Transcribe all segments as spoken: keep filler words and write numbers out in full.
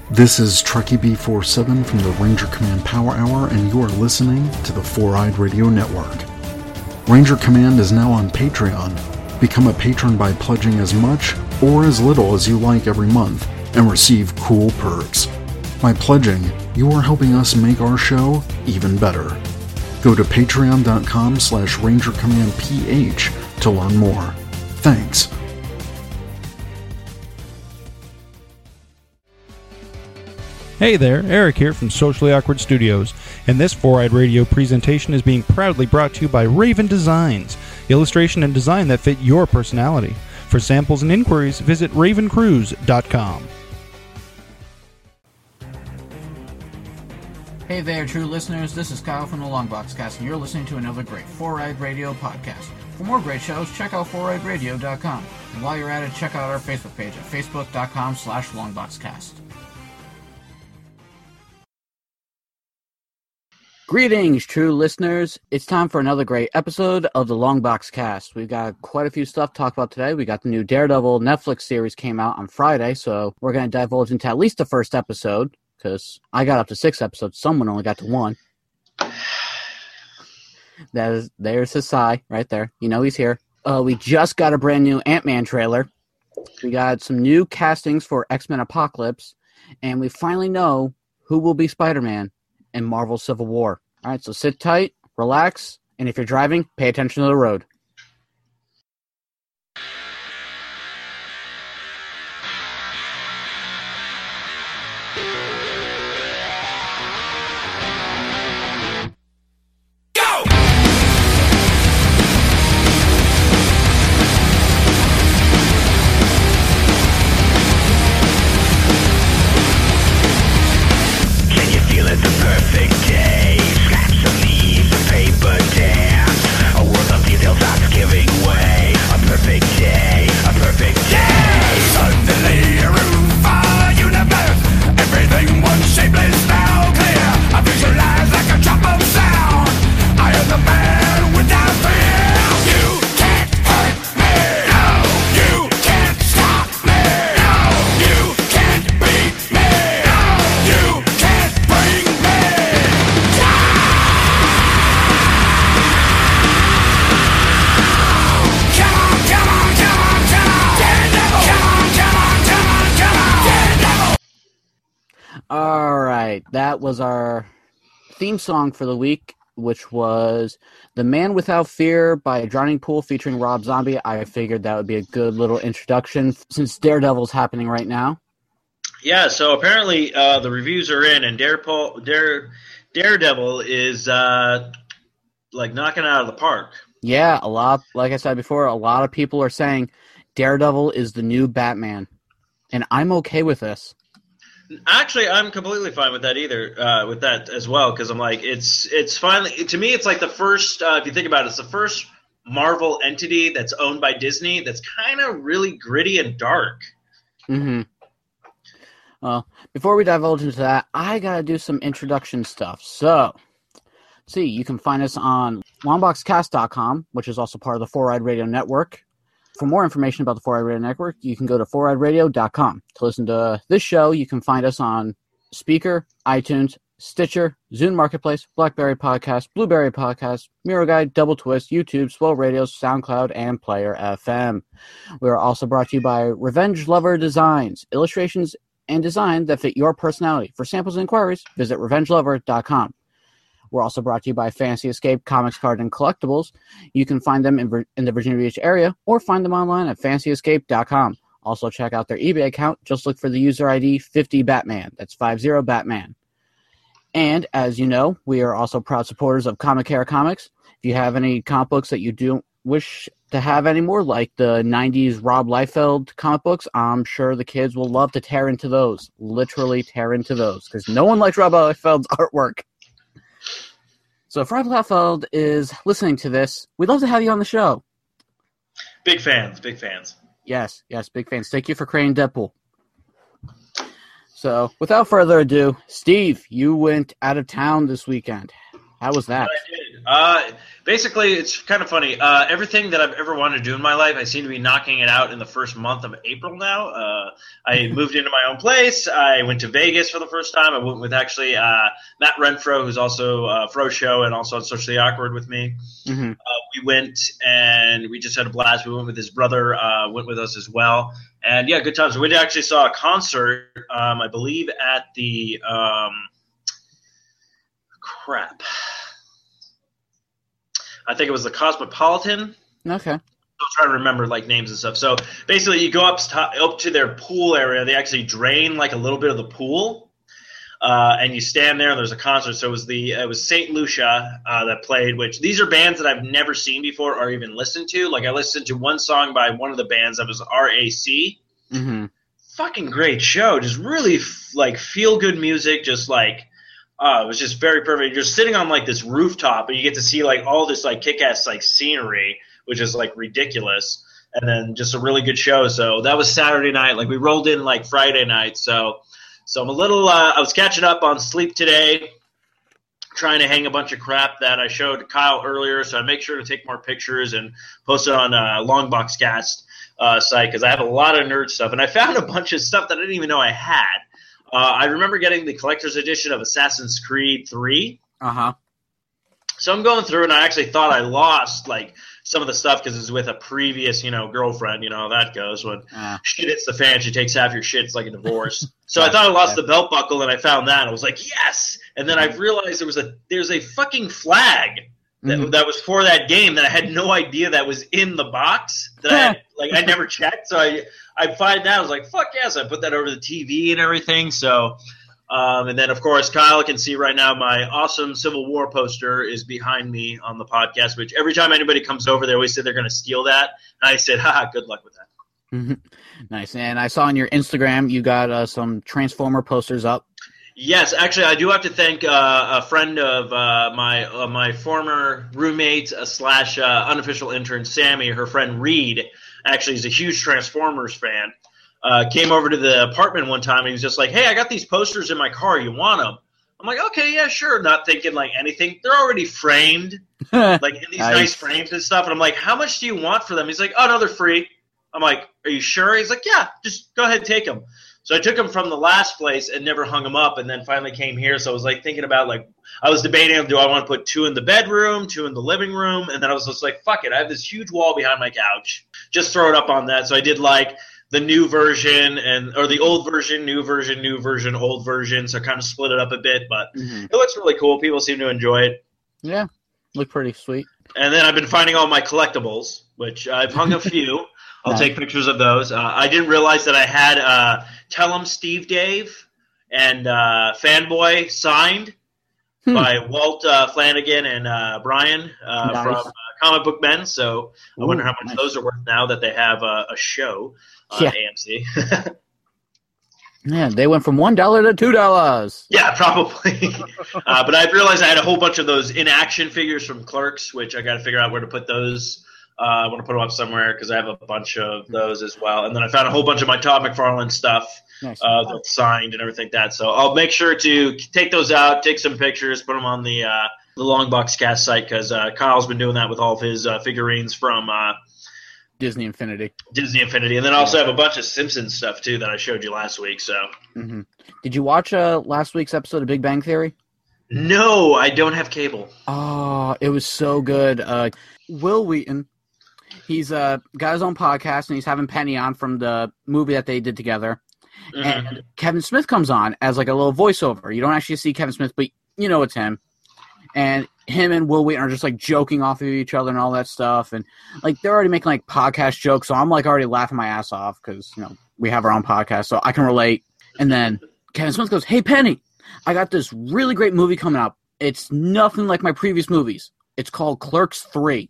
This is Truckee B forty-seven from the Ranger Command Power Hour, and you are listening to the Four-Eyed Radio Network. Ranger Command is now on Patreon. Become a patron by pledging as much or as little as you like every month and receive cool perks. By pledging, you are helping us make our show even better. Go to patreon.com slash rangercommandph to learn more. Thanks. Hey there, Eric here from Socially Awkward Studios, and this Four-Eyed Radio presentation is being proudly brought to you by Raven Designs, illustration and design that fit your personality. For samples and inquiries, visit raven cruise dot com. Hey there, true listeners, this is Kyle from the Longbox Cast, and you're listening to another great Four-Eyed Radio podcast. For more great shows, check out four eyed radio dot com, and while you're at it, check out our Facebook page at facebook.com slash longboxcast. Greetings, true listeners. It's time for another great episode of the Longbox Cast. We've got quite a few stuff to talk about today. We got the new Daredevil Netflix series came out on Friday, so we're going to divulge into at least the first episode, because I got up to six episodes. Someone only got to one. That is, there's his sigh right there. You know he's here. Uh, we just got a brand new Ant-Man trailer. We got some new castings for X-Men Apocalypse, and we finally know who will be Spider-Man in Marvel Civil War. All right, so sit tight, relax, and if you're driving, pay attention to the road. That was our theme song for the week, which was The Man Without Fear by Drowning Pool featuring Rob Zombie. I figured that would be a good little introduction since Daredevil's happening right now. Yeah, so apparently uh, the reviews are in, and Daredevil, Dare, Daredevil is uh, like knocking it out of the park. Yeah, a lot, like I said before, a lot of people are saying Daredevil is the new Batman, and I'm okay with this. Actually, I'm completely fine with that either, uh, with that as well, because I'm like, it's it's finally, to me, it's like the first, uh, if you think about it, it's the first Marvel entity that's owned by Disney that's kind of really gritty and dark. Mm-hmm. Well, before we divulge into that, I got to do some introduction stuff. So, see, you can find us on longbox cast dot com, which is also part of the Four-Eyed Radio Network. For more information about the Four-Eyed Radio Network, you can go to four eyed radio dot com. To listen to this show, you can find us on Speaker, iTunes, Stitcher, Zune Marketplace, BlackBerry Podcast, Blueberry Podcast, Miro Guide, Double Twist, YouTube, Swell Radio, SoundCloud, and Player F M. We are also brought to you by Revenge Lover Designs, illustrations and design that fit your personality. For samples and inquiries, visit revenge lover dot com. We're also brought to you by Fantasy Escape Comics, Card, and Collectibles. You can find them in, Vir- in the Virginia Beach area or find them online at fantasy escape dot com. Also, check out their eBay account. Just look for the user I D fifty Batman. That's fifty Batman. And, as you know, we are also proud supporters of Comic Care Comics. If you have any comic books that you don't wish to have anymore, like the nineties Rob Liefeld comic books, I'm sure the kids will love to tear into those. Literally tear into those, because no one likes Rob Liefeld's artwork. So if Rob Liefeld is listening to this, we'd love to have you on the show. Big fans, big fans. Yes, yes, big fans. Thank you for creating Deadpool. So, without further ado, Steve, you went out of town this weekend. How was that? I did. Uh, basically, it's kind of funny. Uh, everything that I've ever wanted to do in my life, I seem to be knocking it out in the first month of April now. Uh, I moved into my own place. I went to Vegas for the first time. I went with actually uh, Matt Renfro, who's also uh, Fro Show and also on Socially Awkward with me. Mm-hmm. Uh, we went and we just had a blast. We went with his brother, uh, went with us as well. And, yeah, good times. We actually saw a concert, um, I believe, at the um, – crap. I think it was the Cosmopolitan. Okay. I'm trying to remember like names and stuff. So basically, you go up to, up to their pool area. They actually drain like a little bit of the pool, uh, and you stand there. And there's a concert. So it was the it was Saint Lucia uh, that played. Which these are bands that I've never seen before or even listened to. Like I listened to one song by one of the bands that was R A C. Mm-hmm. Fucking great show. Just really like feel good music. Just like. Uh, it was just very perfect. You're sitting on like this rooftop, and you get to see like all this like kick-ass like scenery, which is like ridiculous, and then just a really good show. So that was Saturday night. Like we rolled in like Friday night. So, so I'm a little. Uh, I was catching up on sleep today, trying to hang a bunch of crap that I showed Kyle earlier. So I make sure to take more pictures and post it on uh, Longbox Cast uh, site because I have a lot of nerd stuff, and I found a bunch of stuff that I didn't even know I had. Uh, I remember getting the collector's edition of Assassin's Creed three. Uh-huh. So I'm going through, and I actually thought I lost, like, some of the stuff because it's with a previous, you know, girlfriend. You know how that goes. When uh. shit hits the fan, she takes half your shit. It's like a divorce. So I thought I lost the belt buckle, and I found that. I was like, yes! And then I realized there was a there's a fucking flag that, mm-hmm. that was for that game that I had no idea that was in the box. That I had, like, I never checked, so I... I find that I was like, fuck yes! I put that over the T V and everything. So, um, and then of course Kyle can see right now my awesome Civil War poster is behind me on the podcast. Which every time anybody comes over, they always say they're going to steal that, and I said, haha, good luck with that. Mm-hmm. Nice. And I saw on your Instagram you got uh, some Transformer posters up. Yes, actually, I do have to thank uh, a friend of uh, my uh, my former roommate uh, slash uh, unofficial intern, Sammy. Her friend Reed. Actually, he's a huge Transformers fan, uh, came over to the apartment one time, and he was just like, hey, I got these posters in my car. You want them? I'm like, okay, yeah, sure. Not thinking, like, anything. They're already framed, like, in these nice. nice frames and stuff. And I'm like, how much do you want for them? He's like, oh, no, they're free. I'm like, are you sure? He's like, yeah, just go ahead and take them. So I took them from the last place and never hung them up, and then finally came here. So I was, like, thinking about, like, I was debating, do I want to put two in the bedroom, two in the living room? And then I was just like, fuck it. I have this huge wall behind my couch. Just throw it up on that. So I did, like, the new version and or the old version, new version, new version, old version. So I kind of split it up a bit. But mm-hmm. It looks really cool. People seem to enjoy it. Yeah, look pretty sweet. And then I've been finding all my collectibles, which I've hung a few. I'll nice. take pictures of those. Uh, I didn't realize that I had uh, Tell 'em Steve Dave and uh, Fanboy signed hmm. by Walt uh, Flanagan and uh, Brian uh, nice. from uh, Comic Book Men. So I Ooh, wonder how much nice. those are worth now that they have uh, a show on yeah. A M C. Yeah, they went from one dollar to two dollars. Yeah, probably. uh, but I realized I had a whole bunch of those in-action figures from Clerks, which I got to figure out where to put those. Uh, I want to put them up somewhere because I have a bunch of those as well. And then I found a whole bunch of my Todd McFarlane stuff nice. uh, that's signed and everything like that. So I'll make sure to take those out, take some pictures, put them on the uh, the Longbox Cast site because uh, Kyle's been doing that with all of his uh, figurines from uh, Disney Infinity. Disney Infinity. And then I also have a bunch of Simpsons stuff, too, that I showed you last week. So, mm-hmm. Did you watch uh, last week's episode of Big Bang Theory? No, I don't have cable. Oh, it was so good. Uh, Will Wheaton. He's uh, got his own podcast, and he's having Penny on from the movie that they did together. Mm-hmm. And Kevin Smith comes on as like a little voiceover. You don't actually see Kevin Smith, but you know it's him. And him and Will Wheaton are just like joking off of each other and all that stuff. And like they're already making like podcast jokes, so I'm like already laughing my ass off because you know we have our own podcast, so I can relate. And then Kevin Smith goes, "Hey Penny, I got this really great movie coming up. It's nothing like my previous movies. It's called Clerks three."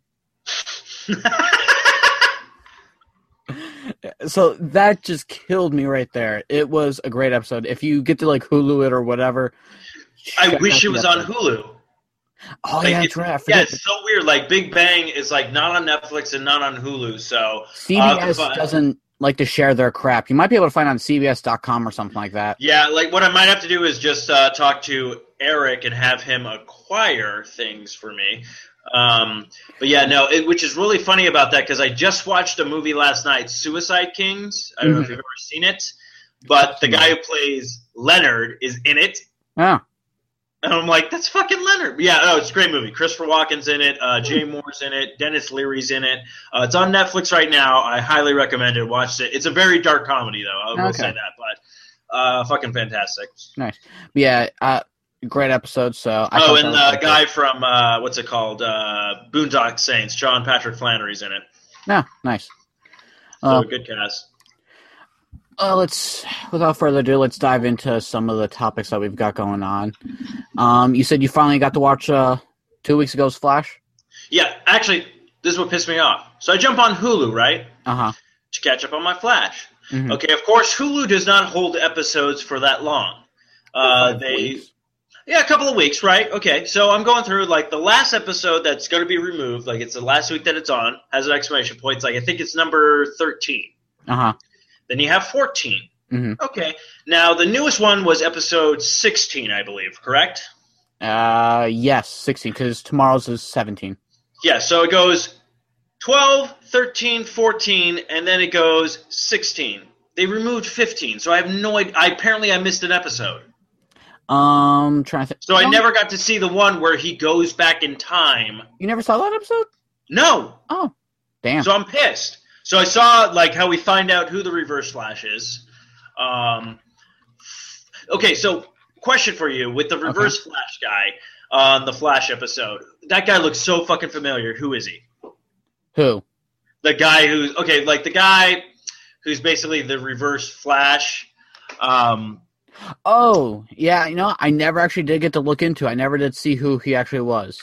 So that just killed me right there. It was a great episode. If you get to like Hulu it or whatever, I wish it was episode. on Hulu. Oh like yeah, it's, right. yeah, it's so weird. Like Big Bang is like not on Netflix and not on Hulu. So C B S uh, doesn't like to share their crap. You might be able to find it on C B S dot com or something like that. Yeah, like what I might have to do is just uh, talk to Eric and have him acquire things for me. Um, but yeah, no, it, which is really funny about that because I just watched a movie last night, Suicide Kings. I don't mm-hmm. know if you've ever seen it, but the guy who plays Leonard is in it. Oh. And I'm like, that's fucking Leonard. Yeah, oh, it's a great movie. Christopher Walken's in it. Uh, Jay Moore's in it. Dennis Leary's in it. Uh, it's on Netflix right now. I highly recommend it. Watch it. It's a very dark comedy, though. I will okay. say that. But uh, fucking fantastic. Nice. Yeah, uh, great episode. So I Oh, and the guy from, uh, what's it called? Uh, Boondock Saints, John Patrick Flannery's in it. Yeah, nice. So, uh, good cast. Uh, let's, without further ado, let's dive into some of the topics that we've got going on. Um, you said you finally got to watch uh, two weeks ago's Flash? Yeah, actually, this is what pissed me off. So I jump on Hulu, right? Uh-huh. To catch up on my Flash. Mm-hmm. Okay, of course, Hulu does not hold episodes for that long. Uh, they, weeks. Yeah, a couple of weeks, right? Okay, so I'm going through, like, the last episode that's going to be removed, like, it's the last week that it's on, has an exclamation point. It's like, I think it's number thirteen. Uh-huh. Then you have fourteen. Mm-hmm. Okay. Now, the newest one was episode sixteen, I believe, correct? Uh, yes, sixteen, because tomorrow's is seventeen. Yeah, so it goes twelve, thirteen, fourteen, and then it goes sixteen. They removed fifteen, so I have no idea. I, apparently, I missed an episode. Um, trying to think. So I never got to see the one where he goes back in time. You never saw that episode? No. Oh, damn. So I'm pissed. So I saw, like, how we find out who the Reverse Flash is. Um, okay, so question for you. With the Reverse okay. Flash guy on the Flash episode, that guy looks so fucking familiar. Who is he? Who? The guy who's, okay, like the guy who's basically the Reverse Flash. Um, oh, yeah, you know, I never actually did get to look into it. I never did see who he actually was.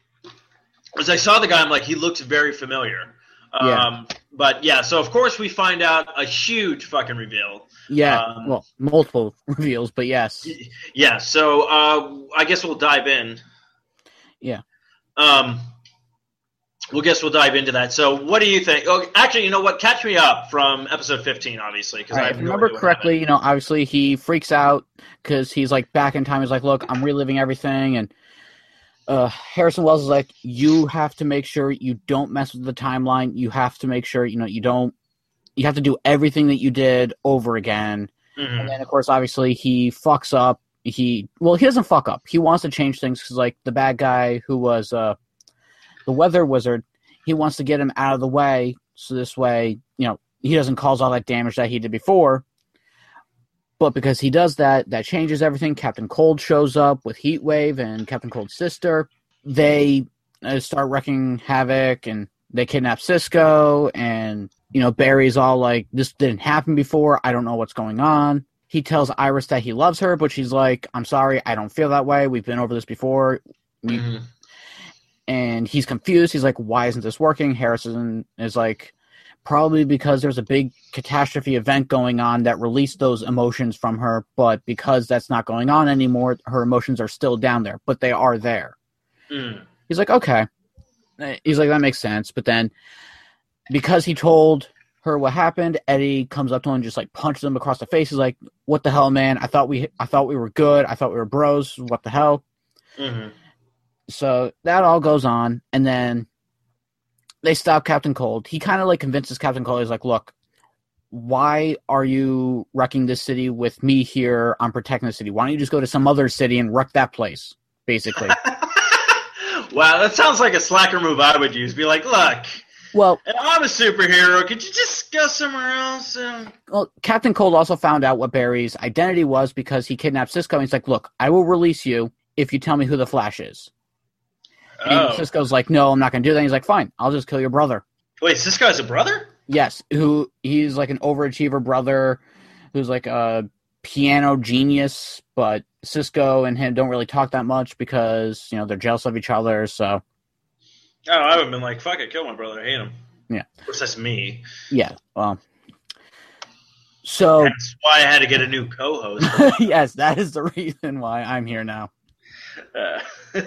As I saw the guy, I'm like, he looks very familiar. Yeah. Um, but yeah, so of course we find out a huge fucking reveal. Yeah, um, well, multiple reveals, but yes. Yeah, so uh, I guess we'll dive in. Yeah. Um, well, guess we'll dive into that. So what do you think? Oh, actually, you know what? Catch me up from episode fifteen, obviously. Cause right, I have if I no remember correctly, you know, obviously he freaks out because he's like back in time. He's like, look, I'm reliving everything, and Uh, Harrison Wells is like, you have to make sure you don't mess with the timeline. You have to make sure, you know, you don't, you have to do everything that you did over again. Mm-hmm. And then, of course, obviously he fucks up. He, well, he doesn't fuck up. He wants to change things because, like, the bad guy who was uh, the weather wizard, he wants to get him out of the way. So this way, you know, he doesn't cause all that damage that he did before. But because he does that, that changes everything. Captain Cold shows up with Heatwave and Captain Cold's sister. They uh, start wreaking havoc, and they kidnap Cisco. And, you know, Barry's all like, this didn't happen before. I don't know what's going on. He tells Iris that he loves her, but she's like, I'm sorry, I don't feel that way. We've been over this before. Mm-hmm. And he's confused. He's like, why isn't this working? Harrison is like, probably because there's a big catastrophe event going on that released those emotions from her, but because that's not going on anymore, her emotions are still down there, but they are there. Mm. He's like, okay. He's like, that makes sense. But then, because he told her what happened, Eddie comes up to him and just like punches him across the face. He's like, what the hell, man? I thought we I thought we were good. I thought we were bros. What the hell? Mm-hmm. So that all goes on, and then they stop Captain Cold. He kind of like convinces Captain Cold. He's like, look, why are you wrecking this city with me here? I'm protecting the city. Why don't you just go to some other city and wreck that place, basically? Wow, that sounds like a slacker move I would use. Be like, look, well, I'm a superhero. Could you just go somewhere else? Um... Well, Captain Cold also found out what Barry's identity was because he kidnapped Cisco. And he's like, look, I will release you if you tell me who the Flash is. And oh. Cisco's like, no, I'm not going to do that. And he's like, fine, I'll just kill your brother. Wait, Cisco has a brother? Yes, who he's like an overachiever brother who's like a piano genius, but Cisco and him don't really talk that much because, you know, they're jealous of each other, so. Oh, I would have been like, fuck it, kill my brother, I hate him. Yeah. Of course, that's me. Yeah, well. So. That's why I had to get a new co-host. Yes, that is the reason why I'm here now. Uh.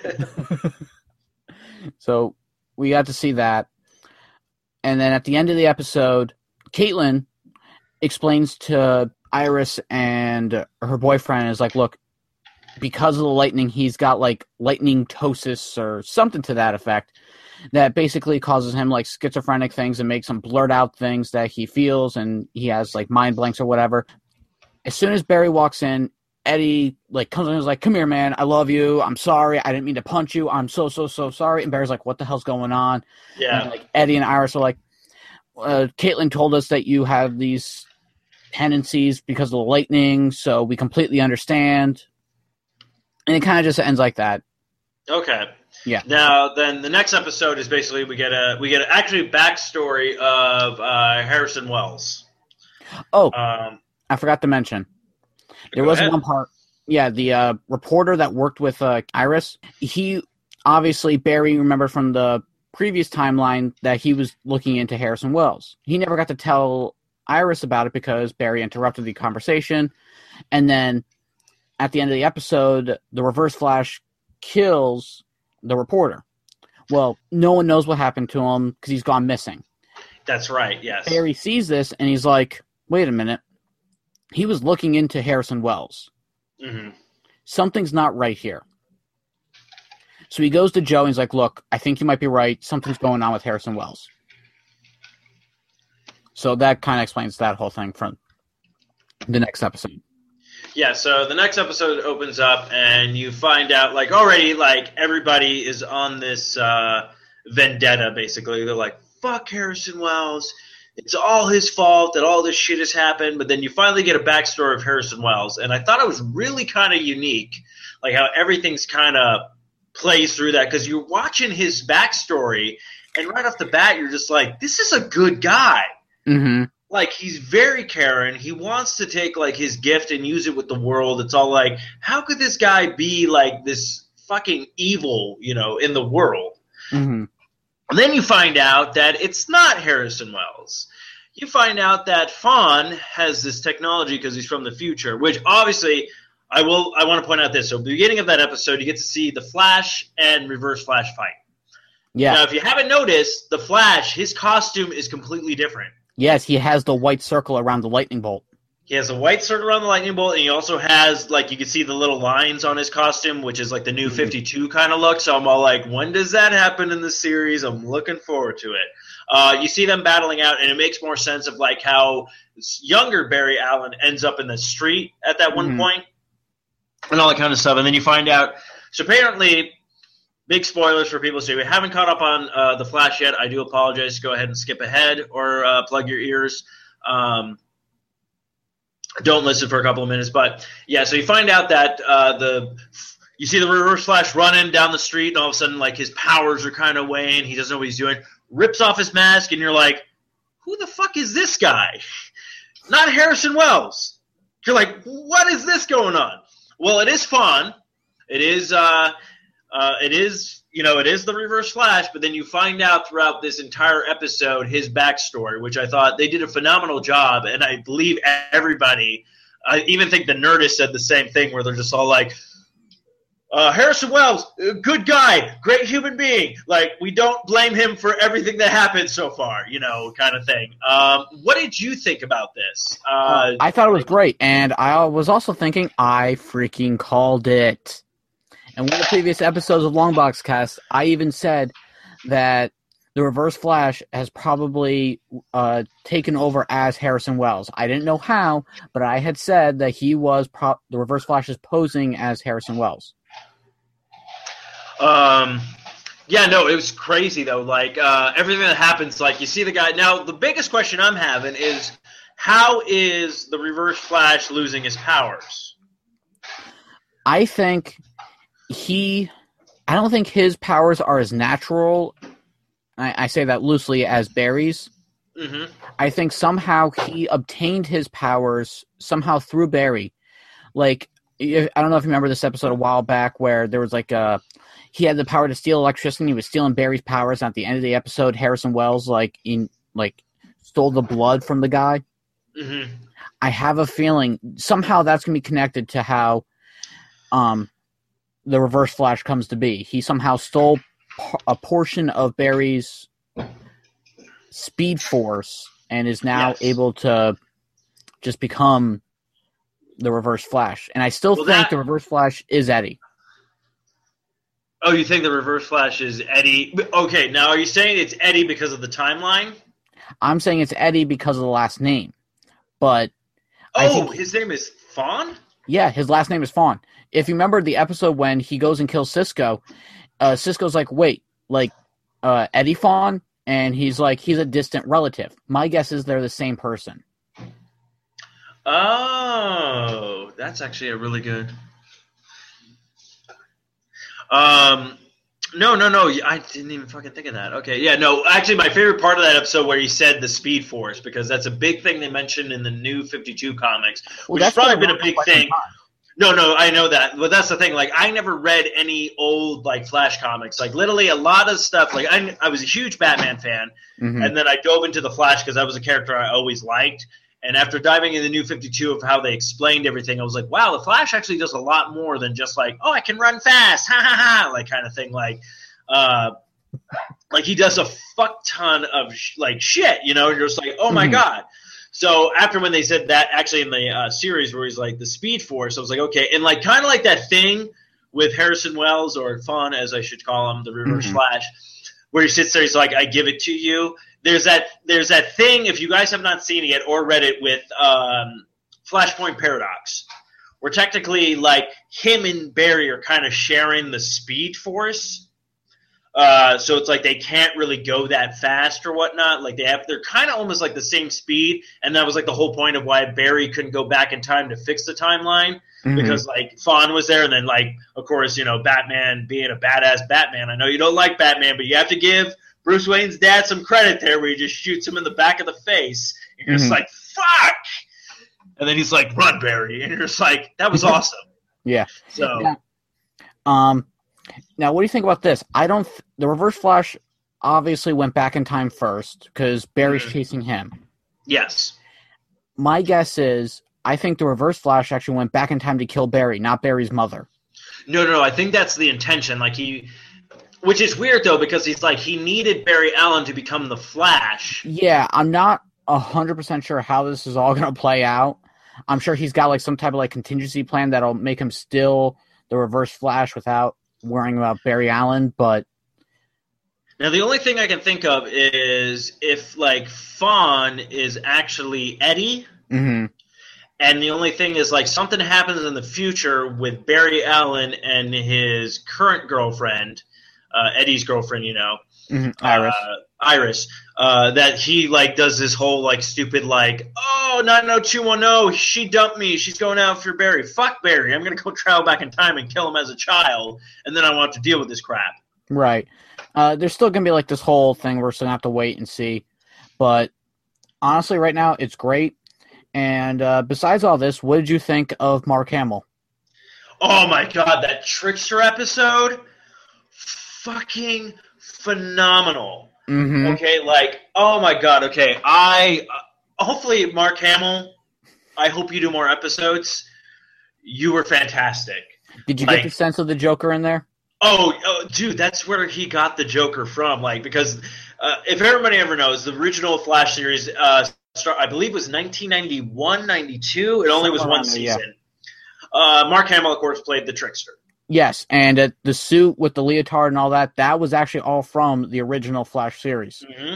So we got to see that. And then at the end of the episode, Caitlin explains to Iris and her boyfriend is like, look, because of the lightning, he's got like lightning ptosis or something to that effect that basically causes him like schizophrenic things and makes him blurt out things that he feels, and he has like mind blanks or whatever. As soon as Barry walks in, Eddie like comes in and is like, "Come here, man. I love you. I'm sorry. I didn't mean to punch you. I'm so, so, so sorry." And Barry's like, "What the hell's going on?" Yeah. And, like Eddie and Iris are like, uh, "Caitlin told us that you have these tendencies because of the lightning, so we completely understand." And it kind of just ends like that. Okay. Yeah. Now, then the next episode is basically we get a we get a, actually a backstory of uh, Harrison Wells. Oh, Um, I forgot to mention. There Go was ahead. one part. Yeah, the uh, reporter that worked with uh, Iris, he obviously, Barry remembered from the previous timeline that he was looking into Harrison Wells. He never got to tell Iris about it because Barry interrupted the conversation. And then at the end of the episode, the Reverse Flash kills the reporter. Well, no one knows what happened to him because he's gone missing. That's right, yes. Barry sees this and he's like, wait a minute. He was looking into Harrison Wells. hmm Something's not right here. So he goes to Joe and he's like, look, I think you might be right. Something's going on with Harrison Wells. So that kind of explains that whole thing from the next episode. Yeah, so the next episode opens up and you find out, like, already, like, everybody is on this uh, vendetta, basically. They're like, fuck Harrison Wells. It's all his fault that all this shit has happened. But then you finally get a backstory of Harrison Wells. And I thought it was really kind of unique, like how everything's kind of plays through that. Because you're watching his backstory, and right off the bat, you're just like, this is a good guy. Mm-hmm. Like, he's very caring. He wants to take, like, his gift and use it with the world. It's all like, how could this guy be, like, this fucking evil, you know, in the world? Mm-hmm. And then you find out that it's not Harrison Wells. You find out that Fawn has this technology because he's from the future, which obviously I will. I want to point out this. So, at the beginning of that episode, you get to see the Flash and Reverse Flash fight. Yeah. Now, if you haven't noticed, the Flash, his costume is completely different. Yes, he has the white circle around the lightning bolt. He has a white circle around the lightning bolt, and he also has, like, you can see the little lines on his costume, which is like the new fifty-two kind of look. So I'm all like, when does that happen in the series? I'm looking forward to it. Uh, you see them battling out, and it makes more sense of, like, how younger Barry Allen ends up in the street at that one Mhm. point, and all that kind of stuff. And then you find out, so apparently, big spoilers for people. So if you haven't caught up on uh, The Flash yet, I do apologize. Go ahead and skip ahead or uh, plug your ears. Um, don't listen for a couple of minutes. But, yeah, so you find out that uh, the you see the Reverse Flash running down the street, and all of a sudden, like, his powers are kind of waning. He doesn't know what he's doing. Rips off his mask, and you're like, who the fuck is this guy? Not Harrison Wells. You're like, what is this going on? Well, it is fun. It is... Uh, Uh, it is, you know, it is the Reverse Flash, but then you find out throughout this entire episode his backstory, which I thought they did a phenomenal job, and I believe everybody, I even think the Nerdist said the same thing, where they're just all like, uh, Harrison Wells, good guy, great human being, like, we don't blame him for everything that happened so far, you know, kind of thing. Um, what did you think about this? Uh, I thought it was great, and I was also thinking, I freaking called it. In one of the previous episodes of Longbox Cast, I even said that the Reverse Flash has probably uh, taken over as Harrison Wells. I didn't know how, but I had said that he was pro- the Reverse Flash is posing as Harrison Wells. Um, yeah, no, it was crazy though. Like uh, everything that happens, like you see the guy. Now, the biggest question I'm having is, how is the Reverse Flash losing his powers? I think he, I don't think his powers are as natural. I, I say that loosely as Barry's. Mm-hmm. I think somehow he obtained his powers somehow through Barry. Like, I don't know if you remember this episode a while back where there was like a, he had the power to steal electricity. He was stealing Barry's powers. And at the end of the episode, Harrison Wells like in like stole the blood from the guy. Mm-hmm. I have a feeling somehow that's going to be connected to how um, the Reverse Flash comes to be. He somehow stole p- a portion of Barry's Speed Force and is now Yes. able to just become the Reverse Flash, and I still Well, think that- the Reverse Flash is Eddie. Oh, you think the Reverse Flash is Eddie? Okay, now are you saying it's Eddie because of the timeline? I'm saying it's Eddie because of the last name, but I Oh, think, his name is Fawn? yeah, his last name is Fawn. If you remember the episode when he goes and kills Cisco, uh, Cisco's like, wait, like uh, Eddie Fawn? And he's like, he's a distant relative. My guess is they're the same person. Oh, that's actually a really good. Um, no, no, no. I didn't even fucking think of that. Okay, yeah, no. Actually, my favorite part of that episode where he said the Speed Force, because that's a big thing they mentioned in the new fifty-two comics, Well, which has that's probably been been a big around for quite thing. some time. No, no, I know that, but that's the thing. Like, I never read any old like Flash comics. Like, literally, a lot of stuff. Like, I, I was a huge Batman fan, Mhm. and then I dove into the Flash because that was a character I always liked. And after diving in the new fifty-two of how they explained everything, I was like, wow, the Flash actually does a lot more than just like, oh, I can run fast, ha ha ha, like kind of thing. Like, uh, like he does a fuck ton of sh- like shit, you know. And you're just like, oh my Mhm. god. So after when they said that, actually in the uh, series where he's like the Speed Force, I was like, okay, and like kind of like that thing with Harrison Wells, or Fawn as I should call him, the Reverse Mhm. Flash, where he sits there, he's like, I give it to you. There's that there's that thing, if you guys have not seen it yet or read it, with um, Flashpoint Paradox, where technically like him and Barry are kind of sharing the Speed Force. Uh, so it's like they can't really go that fast or whatnot. Like they have, they're kind of almost like the same speed, and that was like the whole point of why Barry couldn't go back in time to fix the timeline, Mhm. because like Fawn was there, and then like of course you know Batman being a badass Batman. I know you don't like Batman, but you have to give Bruce Wayne's dad some credit there, where he just shoots him in the back of the face. And you're just Mhm. like fuck, and then he's like run Barry, and you're just like that was awesome. Yeah. So. Yeah. Um, now, what do you think about this? I don't. Th- the Reverse Flash obviously went back in time first because Barry's Mhm. chasing him. Yes. My guess is I think the Reverse Flash actually went back in time to kill Barry, not Barry's mother. No, no, no. I think that's the intention. Like he, which is weird though, because he's like he needed Barry Allen to become the Flash. Yeah, I'm not a hundred percent sure how this is all going to play out. I'm sure he's got like some type of like contingency plan that'll make him still the Reverse Flash without worrying about Barry Allen. But Now the only thing I can think of is if like Fawn is actually Eddie, mhm. and the only thing is like something happens in the future with Barry Allen and his current girlfriend, uh, Eddie's girlfriend, you know. Mhm. Iris. Uh, Iris, uh, that he like does this whole like stupid like, oh nine oh two one oh, she dumped me, she's going out for Barry. Fuck Barry, I'm gonna go travel back in time and kill him as a child, and then I want to deal with this crap. Right. Uh, there's still going to be like this whole thing we're still going to have to wait and see. But honestly, right now, it's great. And uh, besides all this, what did you think of Mark Hamill? Oh my god, that Trickster episode, fucking phenomenal. Mm-hmm. Okay, like, oh my god, okay, I, uh, hopefully Mark Hamill, I hope you do more episodes. You were fantastic. Did you like, get the sense of the Joker in there? Oh, oh, dude, that's where he got the Joker from. Like, because uh, if everybody ever knows, the original Flash series, uh, start, I believe, was nineteen ninety-one, ninety-two. It only was Somewhere one around there, yeah. season. Uh, Mark Hamill, of course, played the Trickster. Yes, and uh, the suit with the leotard and all that, that was actually all from the original Flash series. Mm-hmm.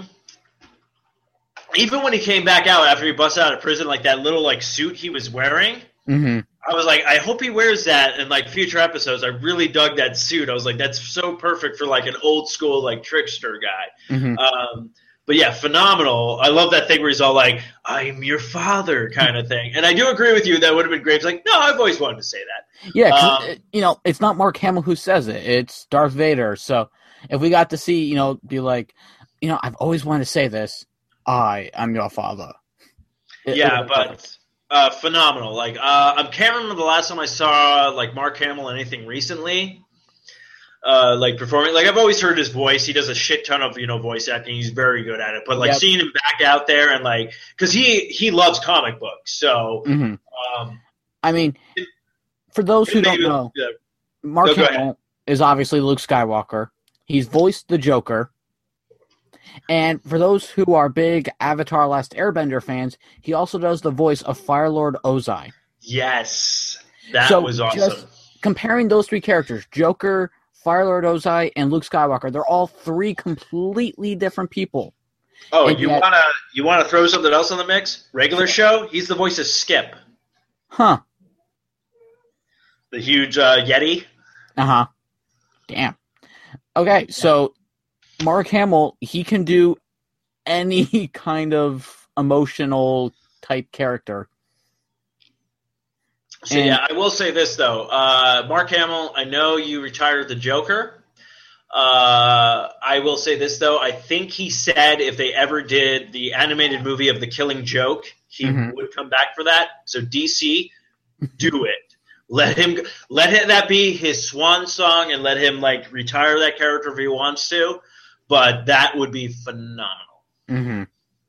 Even when he came back out after he busted out of prison, like that little like suit he was wearing, Mm-hmm. I was like, I hope he wears that in like future episodes. I really dug that suit. I was like, that's so perfect for like an old school like Trickster guy. Mm-hmm. Um, but yeah, phenomenal. I love that thing where he's all like, I'm your father kind of thing. And I do agree with you that would have been great. It's like, no, I've always wanted to say that. Yeah, 'cause, Um, uh, you know, it's not Mark Hamill who says it. It's Darth Vader. So if we got to see, you know, be like, you know, I've always wanted to say this. I am your father. It- yeah, it- but uh, phenomenal. Like, uh, I can't remember the last time I saw like Mark Hamill anything recently. Uh, like performing, like I've always heard his voice. He does a shit ton of you know voice acting. He's very good at it. But like Yep. seeing him back out there and like, because he he loves comic books, so Mhm. um, I mean, for those who don't maybe- know, yeah. Mark No, go Hamill is obviously Luke Skywalker. He's voiced the Joker. And for those who are big Avatar Last Airbender fans, he also does the voice of Firelord Ozai. Yes, that So was awesome. just comparing those three characters, Joker, Firelord Ozai, and Luke Skywalker, they're all three completely different people. Oh, and you yet- wanna you wanna throw something else in the mix? Regular show. He's the voice of Skip, Huh. the huge uh, Yeti. Uh-huh. Damn. Okay, so Mark Hamill, he can do any kind of emotional type character. So And- yeah, I will say this though, uh, Mark Hamill. I know you retired the Joker. Uh, I will say this though. I think he said if they ever did the animated movie of The Killing Joke, he Mhm. would come back for that. So D C, do it. Let him let him, that be his swan song, and let him like retire that character if he wants to. But that would be phenomenal. Mm-hmm.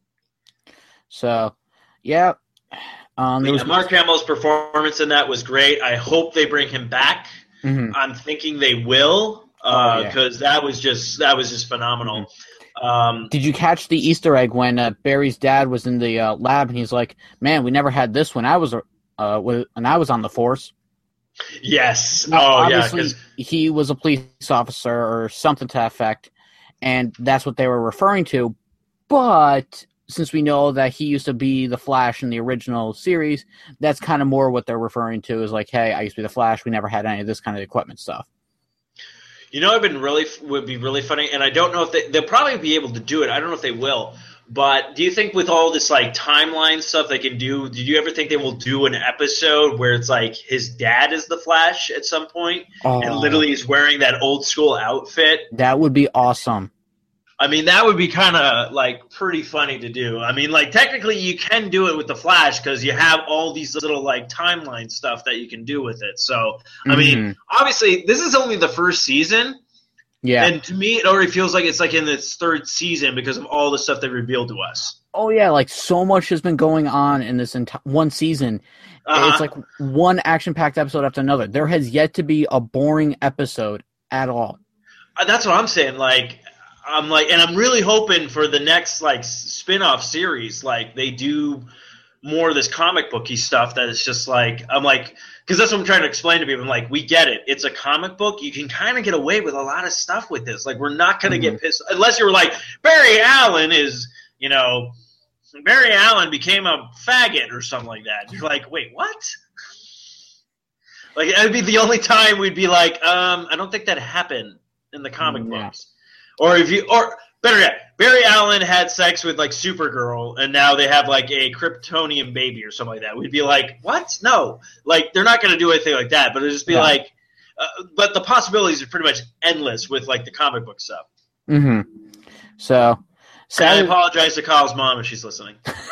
So, yeah. Um, there Yeah, was- Mark Hamill's performance in that was great. I hope they bring him back. Mhm. I'm thinking they will Oh, yeah. because that was just that was just phenomenal. Um, Did you catch the Easter egg when uh, Barry's dad was in the uh, lab and he's like, "Man, we never had this when I was uh when I was on the force." yes. Now, oh yeah. obviously, 'Cause- he was a police officer or something to that effect, and that's what they were referring to. But since we know that he used to be the Flash in the original series, that's kind of more what they're referring to is like, "Hey, I used to be the Flash. We never had any of this kind of equipment stuff." You know, it'd been really would be really funny, and I don't know if they they'll probably be able to do it. I don't know if they will, but do you think with all this like timeline stuff they can do? Did you ever think they will do an episode where it's like his dad is the Flash at some point, Oh, and literally is wearing that old school outfit? that would be awesome. I mean, that would be kind of like pretty funny to do. I mean, like technically you can do it with the Flash because you have all these little like timeline stuff that you can do with it. So, I mean, Mhm. obviously this is only the first season. Yeah. And to me, it already feels like it's like in its third season because of all the stuff they revealed to us. Oh yeah, like so much has been going on in this enti- one season. Uh-huh. It's like one action-packed episode after another. There has yet to be a boring episode at all. Uh, That's what I'm saying. Like, I'm like, and I'm really hoping for the next like s- spin-off series, like they do more of this comic booky stuff. That is just like, I'm like, because that's what I'm trying to explain to people. I'm like, we get it. It's a comic book. You can kind of get away with a lot of stuff with this. Like, we're not going to Mhm. get pissed unless you were like Barry Allen is, you know, Barry Allen became a faggot or something like that. You're like, wait, what? Like, that'd be the only time we'd be like, um, I don't think that happened in the comic Yeah. books. Or if you, or better yet, Barry Allen had sex with like Supergirl, and now they have like a Kryptonian baby or something like that. We'd be like, what? No, like they're not going to do anything like that. But it'd just be Yeah. like, uh, but the possibilities are pretty much endless with like the comic book stuff. Mm-hmm. So, And I Saturday, apologize to Kyle's mom if she's listening.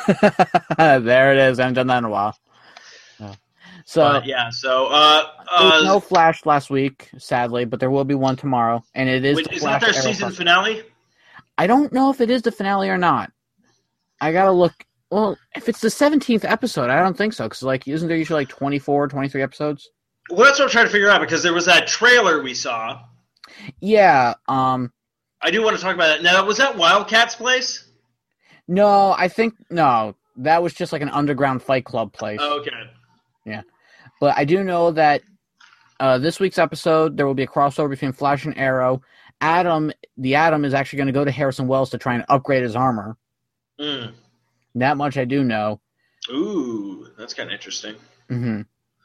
there it is. I haven't done that in a while. Yeah. So, But yeah, so uh, there was uh, no Flash last week, sadly, but there will be one tomorrow, and it is wait, the is Flash that their Arrow season Flash. finale? I don't know if it is the finale or not. I gotta look. Well, if it's the seventeenth episode, I don't think so, because like, isn't there usually like twenty-four, twenty-three episodes? Well, that's what I'm trying to figure out because there was that trailer we saw. Yeah. Um. I do want to talk about that. Now, was that Wildcat's place? No, I think no. That was just like an underground Fight Club place. Oh, okay. But I do know that uh, this week's episode there will be a crossover between Flash and Arrow. Adam, the Atom, is actually going to go to Harrison Wells to try and upgrade his armor. Mm. That much I do know. Ooh, that's kind of interesting. Mm-hmm.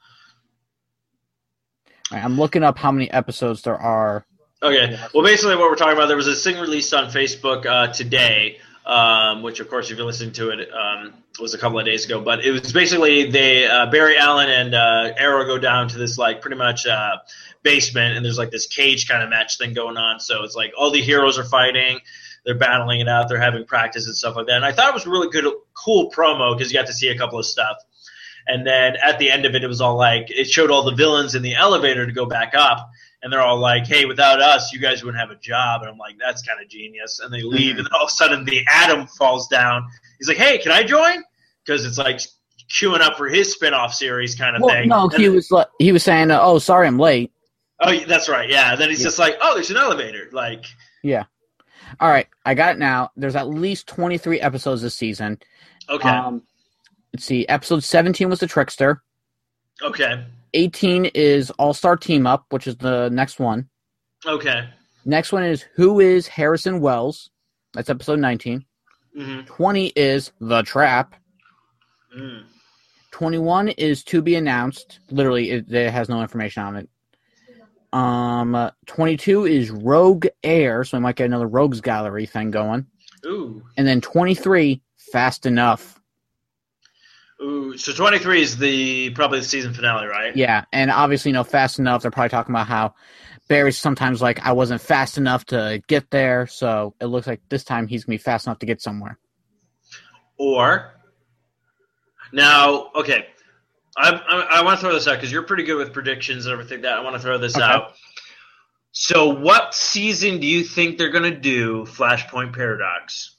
Right, I'm looking up how many episodes there are. Okay. Well, basically, what we're talking about, there was this thing released on Facebook uh, today, um, which, of course, if you're listening to it, um, was a couple of days ago. But it was basically they uh, Barry Allen and uh, Arrow go down to this like pretty much uh, basement, and there's like this cage kind of match thing going on. So it's like all the heroes are fighting. They're battling it out. They're having practice and stuff like that. And I thought it was a really good, cool promo because you got to see a couple of stuff. And then at the end of it, it was all like it showed all the villains in the elevator to go back up. And they're all like, hey, without us, you guys wouldn't have a job. And I'm like, that's kind of genius. And they leave. Mm-hmm. And all of a sudden, the Atom falls down. He's like, hey, can I join? Because it's like queuing up for his spin-off series kind of Well, thing. no, And he was like, he was saying, uh, "Oh, sorry, I'm late." Oh, that's right. Yeah. And then he's Yeah. just like, oh, there's an elevator. Like, Yeah. All right, I got it now. There's at least twenty-three episodes this season. okay. Um, let's see. Episode seventeen was the Trickster. Okay. eighteen is All-Star Team Up, which is the next one. Okay. Next one is Who is Harrison Wells? That's episode nineteen. Mm-hmm. twenty is The Trap. Mm. twenty-one is To Be Announced. Literally, it, it has no information on it. Um, uh, twenty-two is Rogue Air, so we might get another Rogues Gallery thing going. Ooh. And then twenty-three, Fast Enough. Ooh. So twenty-three is the probably the season finale, right? Yeah, and obviously, you know, Fast Enough, they're probably talking about how Barry's sometimes like, I wasn't fast enough to get there, so it looks like this time he's going to be fast enough to get somewhere. Or, now, okay, I, I, I want to throw this out because you're pretty good with predictions and everything that I want to throw this Okay. out. So what season do you think they're going to do Flashpoint Paradox?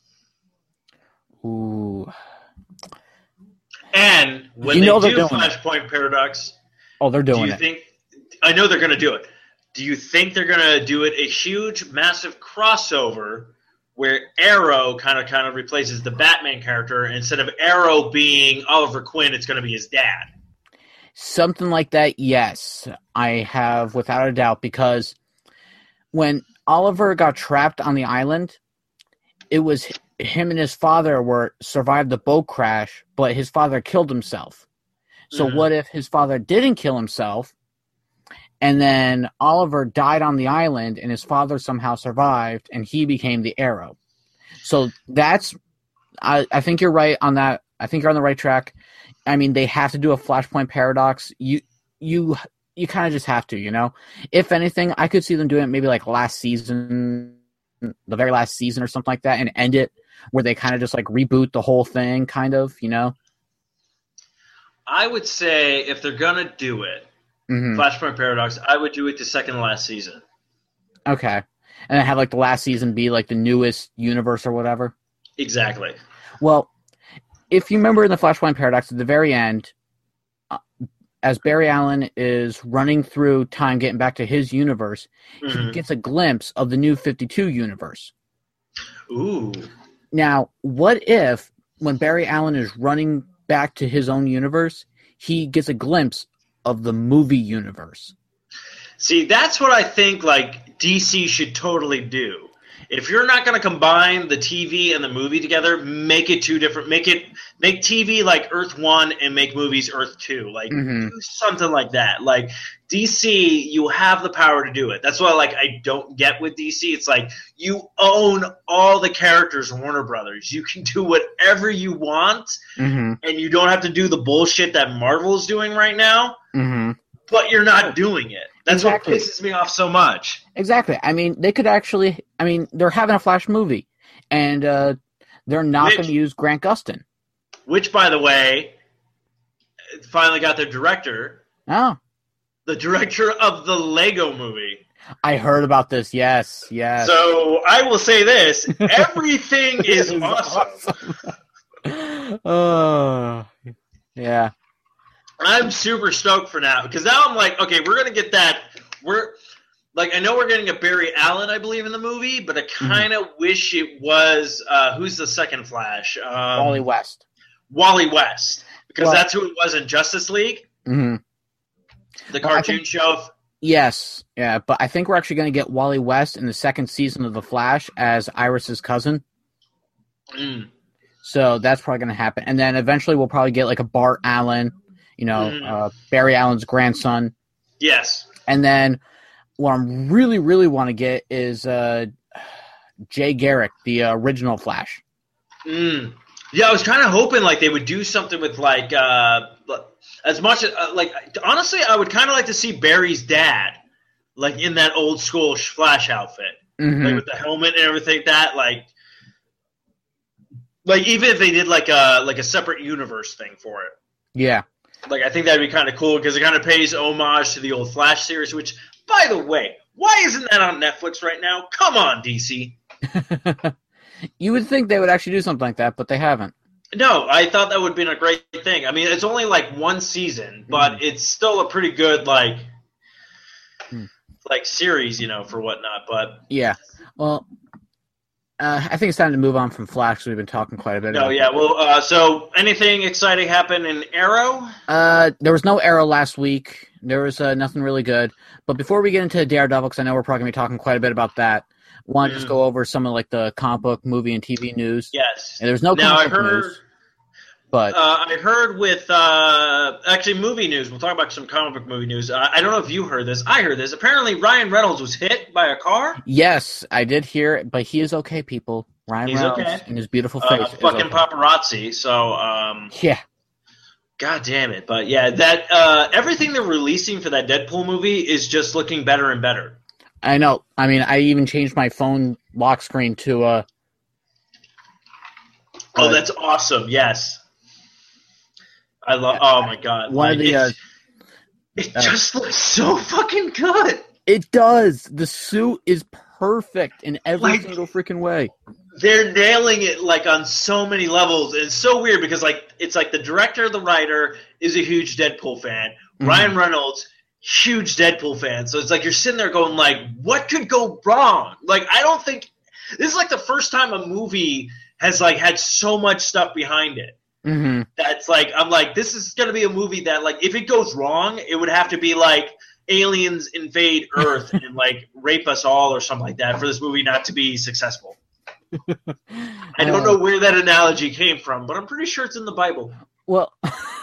Ooh. And when You know they they're do doing it. Flashpoint Paradox, Oh, they're do doing you it. think – I know they're going to do it. Do you think they're going to do it a huge, massive crossover where Arrow kind of kind of replaces the Batman character? Instead of Arrow being Oliver Queen, it's going to be his dad. Something like that, yes. I have, without a doubt, because when Oliver got trapped on the island, it was him and his father were survived the boat crash, but his father killed himself. So Mhm. what if his father didn't kill himself, and then Oliver died on the island, and his father somehow survived, and he became the Arrow? So that's, I, I think you're right on that. I think you're on the right track. I mean, they have to do a Flashpoint Paradox. You, you, you kind of just have to, you know. If anything, I could see them doing it maybe like last season, the very last season or something like that, and end it where they kind of just like reboot the whole thing, kind of, you know. I would say if they're going to do it, Mm-hmm. Flashpoint Paradox, I would do it the second to last season. Okay, and then have like the last season be like the newest universe or whatever. Exactly. Well, if you remember in the Flashpoint Paradox at the very end, uh, as Barry Allen is running through time, getting back to his universe, he Mhm. gets a glimpse of the new fifty-two universe. Ooh. Now, what if when Barry Allen is running back to his own universe, he gets a glimpse of the movie universe? See, that's what I think like D C should totally do. If you're not going to combine the T V and the movie together, make it two different. Make it make T V like Earth One and make movies Earth Two. Like Mhm. do something like that. Like D C, you have the power to do it. That's what like I don't get with D C. It's like you own all the characters in Warner Brothers. You can do whatever you want, Mm-hmm. and you don't have to do the bullshit that Marvel's doing right now. Mm-hmm. But you're not doing it. That's Exactly. what pisses me off so much. Exactly. I mean, they could actually. I mean, they're having a Flash movie, and uh, they're not Which- going to use Grant Gustin. Which, by the way, finally got their director, Oh, the director of the Lego movie. I heard about this. Yes, yes. So I will say this: everything is It awesome. Oh, yeah. I'm super stoked for now because now I'm like, okay, we're gonna get that. We're like, I know we're getting a Barry Allen, I believe, in the movie, but I kind of wish it was uh, who's the second Flash? Um, Wally West. Wally West, because Well- that's who it was in Justice League, Mm-hmm. the Well, I cartoon think- show. Yes, yeah, but I think we're actually going to get Wally West in the second season of The Flash as Iris's cousin. Mm. So that's probably going to happen. And then eventually we'll probably get like a Bart Allen, you know, Mhm. uh, Barry Allen's grandson. Yes. And then what I'm really, really want to get is uh, Jay Garrick, the uh, original Flash. Mm. Yeah, I was kind of hoping like they would do something with like uh, as much as uh, like honestly, I would kind of like to see Barry's dad like in that old school Flash outfit, Mhm. like with the helmet and everything like that. Like, like even if they did like a like a separate universe thing for it, Yeah. like I think that'd be kind of cool because it kind of pays homage to the old Flash series. Which, by the way, why isn't that on Netflix right now? Come on, D C. You would think they would actually do something like that, but they haven't. No, I thought that would have been a great thing. I mean, it's only like one season, but Mm-hmm. it's still a pretty good like Hmm. like series, you know, for whatnot. But Yeah. Well, Uh, I think it's time to move on from Flash, because we've been talking quite a bit. No, about yeah. that. Well, uh, so anything exciting happen in Arrow? Uh, there was no Arrow last week. There was uh, nothing really good. But before we get into Daredevil, because I know we're probably going to be talking quite a bit about that, I want to Mm. just go over some of like the comic book, movie, and T V news. Yes. And there's no Now I comic book heard. news, but Uh, I heard with uh, actually movie news. We'll talk about some comic book movie news. Uh, I don't know if you heard this. I heard this. Apparently, Ryan Reynolds was hit by a car. yes, I did hear it. But he is okay, people. Ryan He's Reynolds okay. and his beautiful face. Uh, is fucking okay. paparazzi. So, um, Yeah. god damn it. But yeah, that uh, everything they're releasing for that Deadpool movie is just looking better and better. I know. I mean, I even changed my phone lock screen to uh. Oh, uh, that's awesome. Yes. I love. Oh my god. one like, of the. Uh, it's- it uh, just looks so fucking good. it does. The suit is perfect in every Like- single freaking way. They're nailing it like on so many levels. And it's so weird because like it's like the director, the writer is a huge Deadpool fan. Mhm. Ryan Reynolds, huge Deadpool fan. So it's like you're sitting there going like, what could go wrong? Like I don't think this is like the first time a movie has like had so much stuff behind it. Mm-hmm. That's like I'm like this is gonna be a movie that like if it goes wrong, it would have to be like aliens invade Earth and like rape us all or something like that for this movie not to be successful. I don't know where that analogy came from, but I'm pretty sure it's in the Bible. Well,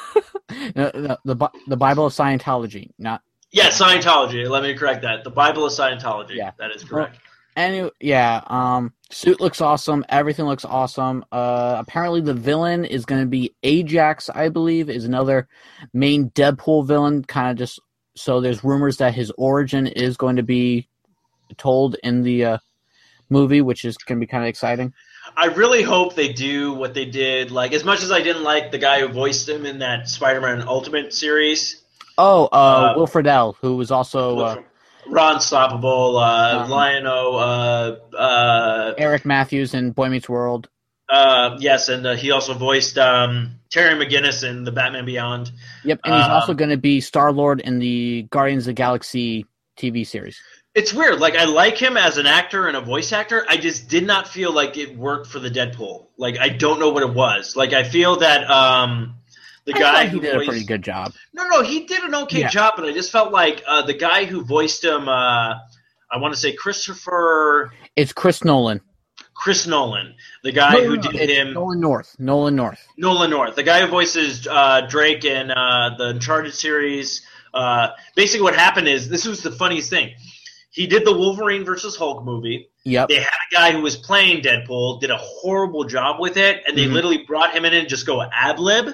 no, no, the Bi- the Bible of Scientology, not Yeah, Scientology. Let me correct that. The Bible of Scientology. Yeah. That is correct. any. Yeah, um, suit looks awesome. Everything looks awesome. Uh, apparently the villain is going to be Ajax. I believe is another main Deadpool villain. Kind of just so there's rumors that his origin is going to be told in the uh, movie, which is going to be kind of exciting. I really hope they do what they did. Like, as much as I didn't like the guy who voiced him in that Spider-Man Ultimate series, Oh, uh, Uh, Will Friedle, who was also uh, Ron Stoppable, uh, Um, Lion-O, uh, uh, Eric Matthews in Boy Meets World. uh, yes, and uh, he also voiced um, Terry McGinnis in the Batman Beyond. Yep, and he's Um, also going to be Star-Lord in the Guardians of the Galaxy T V series. It's weird. Like, I like him as an actor and a voice actor. I just did not feel like it worked for the Deadpool. Like, I don't know what it was. Like, I feel that um, the I guy thought he who did voiced... a pretty good job. No, no, he did an okay Yeah. job, but I just felt like uh, the guy who voiced him, uh, I want to say Christopher... It's Chris Nolan. Chris Nolan. The guy No, no, who no, did it's him... Nolan North. Nolan North. Nolan North. The guy who voices uh, Drake in uh, the Uncharted series. Uh, basically what happened is, this was the funniest thing. He did the Wolverine versus Hulk movie. Yep. They had a guy who was playing Deadpool, did a horrible job with it, and they Mhm. literally brought him in and just go ad lib.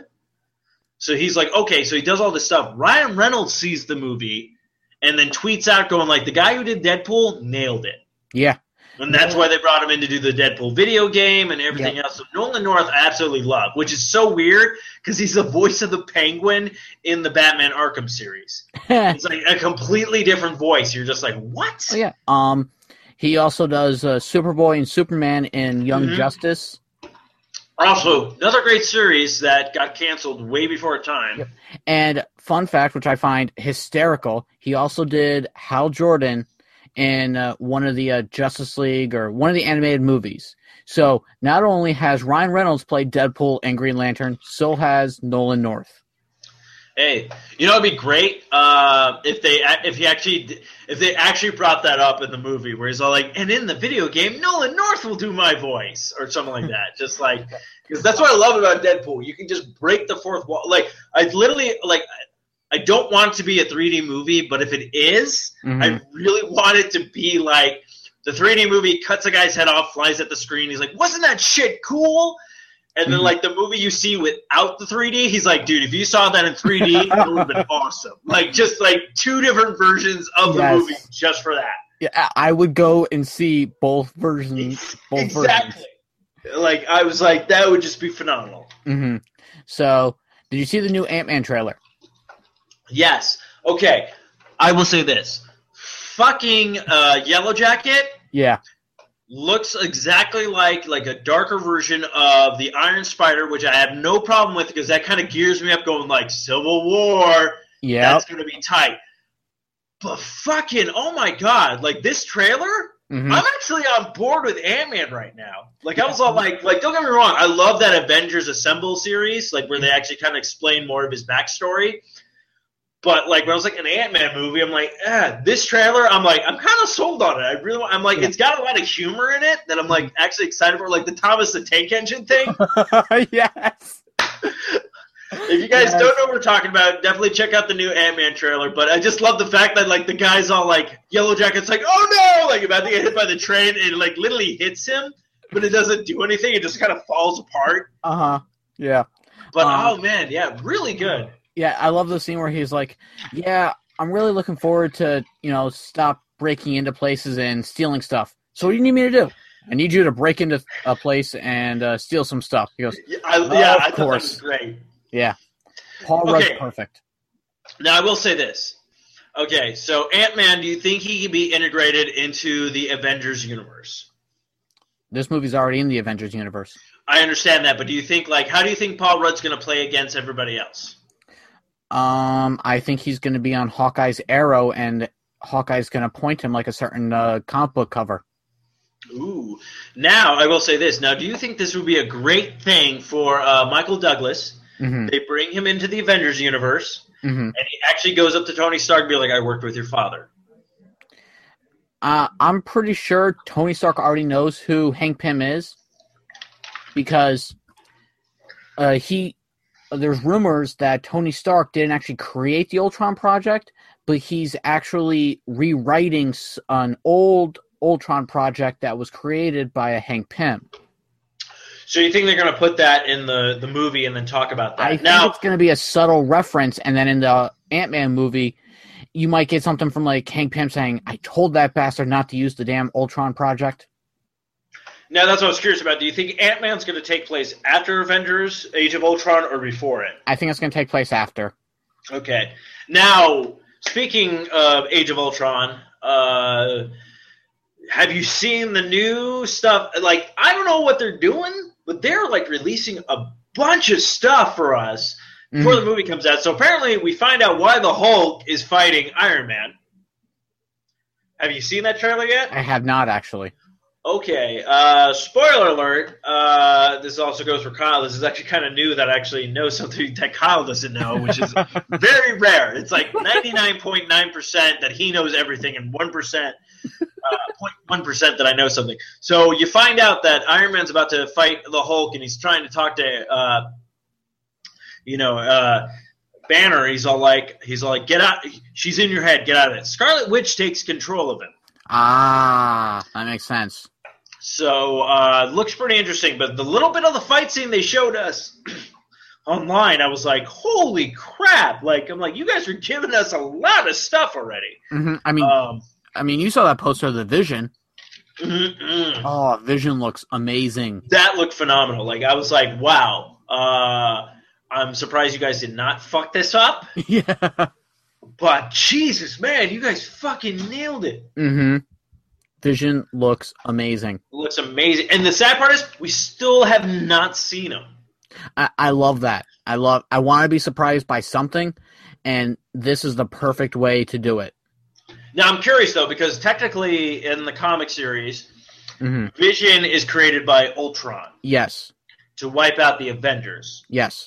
So he's like, okay, so he does all this stuff. Ryan Reynolds sees the movie and then tweets out going like, the guy who did Deadpool nailed it. Yeah. And that's why they brought him in to do the Deadpool video game and everything else. So Nolan North I absolutely love, which is so weird because he's the voice of the Penguin in the Batman Arkham series. It's like a completely different voice. You're just like, what? Oh, yeah. Um, he also does uh, Superboy and Superman in Young Mhm. Justice. Also, another great series that got canceled way before time. Yep. And fun fact, which I find hysterical, he also did Hal Jordan in uh, one of the uh, Justice League or one of the animated movies. So not only has Ryan Reynolds played Deadpool and Green Lantern, so has Nolan North. Hey, you know it'd be great uh, if they if he actually if they actually brought that up in the movie where he's all like, and in the video game, Nolan North will do my voice or something like that. Just like because that's what I love about Deadpool. You can just break the fourth wall. Like I literally like I don't want it to be a three D movie, but if it is, Mhm. I really want it to be like the three D movie cuts a guy's head off, flies at the screen. He's like, wasn't that shit cool? And then, Mhm. like, the movie you see without the three D, he's like, dude, if you saw that in three D, it would have been awesome. Like, just, like, two different versions of the Yes. movie just for that. Yeah, I I would go and see both versions. Both Exactly. Like, I was like, that would just be phenomenal. hmm So, did you see the new Ant-Man trailer? Yes. Okay. I will say this. Fucking uh, Yellow Jacket Yeah. looks exactly like like a darker version of the Iron Spider, which I have no problem with because that kind of gears me up going like Civil War. Yeah. That's going to be tight. But fucking, oh my god, like this trailer, Mhm. I'm actually on board with Ant-Man right now. Like I was all like, like don't get me wrong, I love that Avengers Assemble series, like where they actually kind of explain more of his backstory. But like when I was like an Ant-Man movie, I'm like, eh, this trailer, I'm like, I'm kind of sold on it. I really, want, I'm like, Yeah. it's got a lot of humor in it that I'm like actually excited for, like the Thomas the Tank Engine thing. Yes. If you guys Yes. don't know what we're talking about, definitely check out the new Ant-Man trailer. But I just love the fact that like the guy's all like Yellow Jacket's like, oh no, like about to get hit by the train, and it like literally hits him, but it doesn't do anything. It just kind of falls apart. Uh huh. Yeah. But Um, oh man, yeah, really good. Yeah, I love the scene where he's like, "Yeah, I'm really looking forward to you know stop breaking into places and stealing stuff. So what do you need me to do? I need you to break into a place and uh, steal some stuff." He goes, Yeah, I, Oh, yeah, of I thought that course. was great. "Yeah, Paul Rudd's Okay. perfect." Now I will say this. Okay, so Ant-Man, do you think he can be integrated into the Avengers universe? This movie's already in the Avengers universe. I understand that, but do you think like how do you think Paul Rudd's going to play against everybody else? Um, I think he's going to be on Hawkeye's arrow, and Hawkeye's going to point him like a certain uh, comic book cover. Ooh. Now, I will say this. Now, do you think this would be a great thing for uh, Michael Douglas? Mm-hmm. They bring him into the Avengers universe, Mm-hmm. and he actually goes up to Tony Stark and be like, I worked with your father. Uh, I'm pretty sure Tony Stark already knows who Hank Pym is because uh, he. There's rumors that Tony Stark didn't actually create the Ultron project, but he's actually rewriting s- an old Ultron project that was created by a Hank Pym. So you think they're going to put that in the, the movie and then talk about that? I think now, it's going to be a subtle reference, and then in the Ant-Man movie, you might get something from like Hank Pym saying, "I told that bastard not to use the damn Ultron project." now that's what I was curious about. Do you think Ant-Man's going to take place after Avengers Age of Ultron or before it? I think it's going to take place after. Okay. Now, speaking of Age of Ultron, uh, have you seen the new stuff? Like, I don't know what they're doing, but they're like releasing a bunch of stuff for us before Mhm. the movie comes out. So apparently, we find out why the Hulk is fighting Iron Man. Have you seen that trailer yet? I have not actually. Okay, uh, spoiler alert. Uh, this also goes for Kyle. This is actually kind of new that I actually know something that Kyle doesn't know, which is very rare. It's like ninety-nine point nine percent that he knows everything and one percent, uh, zero point one percent that I know something. So you find out that Iron Man's about to fight the Hulk and he's trying to talk to, uh, you know, uh, Banner. He's all like, he's all like, get out. She's in your head. Get out of it. Scarlet Witch takes control of him. Ah, that makes sense. So, uh, looks pretty interesting. But the little bit of the fight scene they showed us online, I was like, holy crap. Like, I'm like, you guys are giving us a lot of stuff already. hmm I mean, Um, I mean, you saw that poster of the Vision. mm-mm. Oh, Vision looks amazing. That looked phenomenal. Like, I was like, wow. Uh, I'm surprised you guys did not fuck this up. Yeah. But, Jesus, man, you guys fucking nailed it. hmm Vision looks amazing. It looks amazing. And the sad part is, we still have not seen him. I, I love that. I love. I want to be surprised by something, and this is the perfect way to do it. Now, I'm curious, though, because technically in the comic series, hmm Vision is created by Ultron Yes. to wipe out the Avengers. Yes.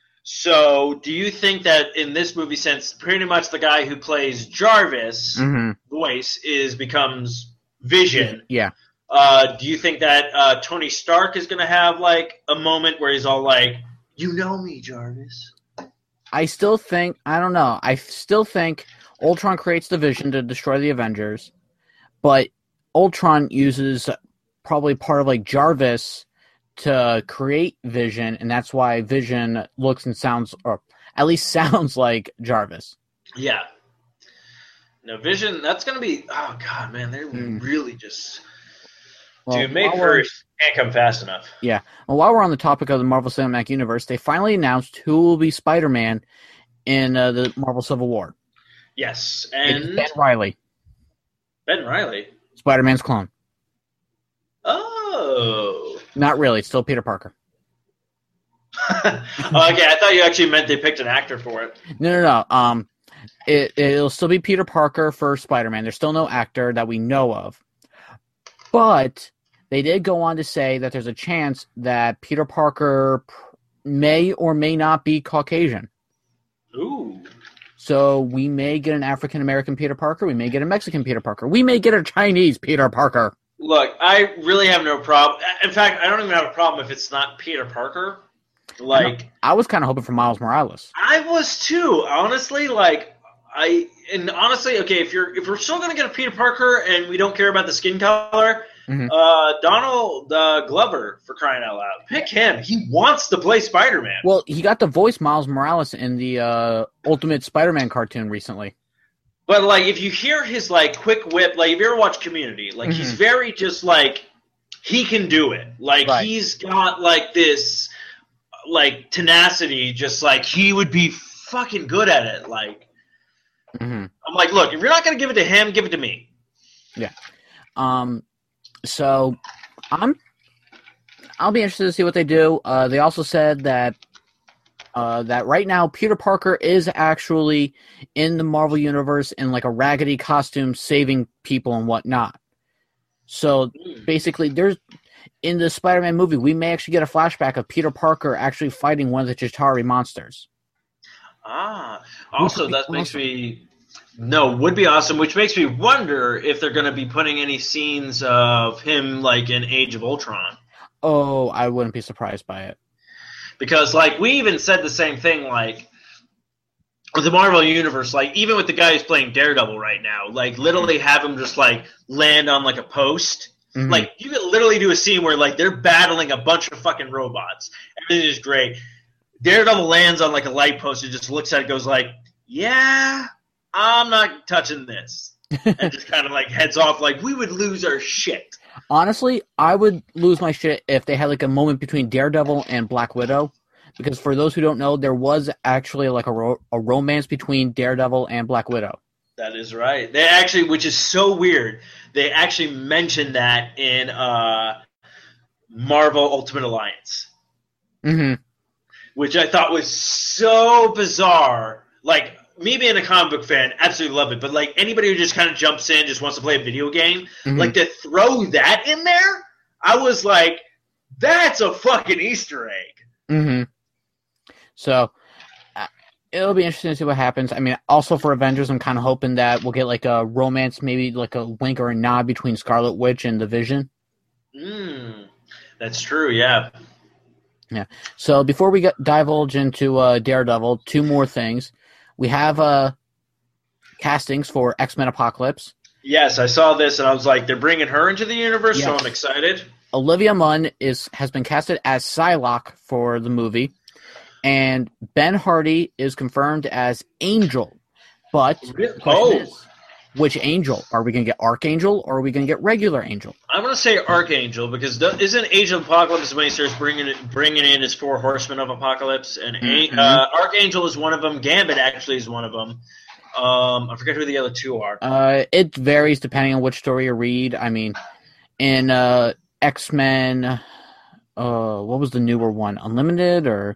So, do you think that in this movie, since pretty much the guy who plays Jarvis hmm voice is becomes Vision, Yeah. uh, do you think that uh, Tony Stark is going to have like a moment where he's all like, "You know me, Jarvis"? I still think. I don't know. I still think Ultron creates the Vision to destroy the Avengers, but Ultron uses probably part of like Jarvis to create Vision, and that's why Vision looks and sounds, or at least sounds like Jarvis. Yeah. No, Vision. That's going to be. Oh God, man, they're Mm. really just. Well, Dude, May while we're- first can't come fast enough. Yeah. Well, while we're on the topic of the Marvel Cinematic Universe, they finally announced who will be Spider-Man in uh, the Marvel Civil War. Yes, It's and Ben Reilly, Ben Riley. Spider-Man's clone. Oh. Not really. It's still Peter Parker. Okay, I thought you actually meant they picked an actor for it. No, no, no. Um, it it'll still be Peter Parker for Spider-Man. There's still no actor that we know of, But they did go on to say that there's a chance that Peter Parker may or may not be Caucasian. Ooh. So we may get an African-American Peter Parker. We may get a Mexican Peter Parker. We may get a Chinese Peter Parker. Look, I really have no problem. In fact, I don't even have a problem if it's not Peter Parker. Like, I, I was kind of hoping for Miles Morales. I was too, honestly. Like, I and honestly, okay, if you're if we're still gonna get a Peter Parker and we don't care about the skin color, mm-hmm. uh, Donald uh, Glover, for crying out loud, pick him. He wants to play Spider-Man. Well, he got to voice Miles Morales in the uh, Ultimate Spider-Man cartoon recently. But like, if you hear his like quick whip, like if you ever watch Community, like mm-hmm. he's very just like he can do it. Like right. he's got like this like tenacity, just like he would be fucking good at it. Like mm-hmm. I'm like, look, if you're not gonna give it to him, give it to me. Yeah. Um. So I'm. I'll be interested to see what they do. Uh, they also said that. Uh, that right now Peter Parker is actually in the Marvel Universe in like a raggedy costume saving people and whatnot. So basically there's in the Spider-Man movie we may actually get a flashback of Peter Parker actually fighting one of the Chitauri monsters. Ah, also that awesome. makes me no, would be awesome, which makes me wonder if they're going to be putting any scenes of him like in Age of Ultron. Oh, I wouldn't be surprised by it. Because, like, we even said the same thing, like, with the Marvel Universe, like, even with the guy who's playing Daredevil right now, like, literally have him just, like, land on, like, a post. Mm-hmm. Like, you could literally do a scene where, like, they're battling a bunch of fucking robots. Everything is great. Daredevil lands on, like, a light post and just looks at it and goes, like, yeah, I'm not touching this. And just kind of, like, heads off, like, we would lose our shit. Honestly, I would lose my shit if they had like a moment between Daredevil and Black Widow, because for those who don't know, there was actually like a, ro- a romance between Daredevil and Black Widow. That is right. They actually, which is so weird, they actually mentioned that in uh, Marvel Ultimate Alliance, mm-hmm. which I thought was so bizarre. Like, me being a comic book fan, absolutely love it. But, like, anybody who just kind of jumps in, just wants to play a video game, mm-hmm. like, to throw that in there, I was like, that's a fucking Easter egg. Mm-hmm. So, uh, it'll be interesting to see what happens. I mean, also for Avengers, I'm kind of hoping that we'll get, like, a romance, maybe, like, a wink or a nod between Scarlet Witch and the Vision. Mm, that's true, yeah. Yeah. So, before we get divulge into uh, Daredevil, two more things. We have uh, castings for X-Men Apocalypse. Yes, I saw this, and I was like, they're bringing her into the universe, yes. So I'm excited. Olivia Munn is has been casted as Psylocke for the movie, and Ben Hardy is confirmed as Angel. But the question oh. is, which Angel? Are we going to get Archangel, or are we going to get regular Angel? I'm going to say Archangel, because isn't Age of Apocalypse when he starts bringing it, bringing in his four horsemen of Apocalypse? And mm-hmm. uh, Archangel is one of them. Gambit actually is one of them. Um, I forget who the other two are. Uh, it varies depending on which story you read. I mean, in uh, X-Men, uh, what was the newer one? Unlimited or?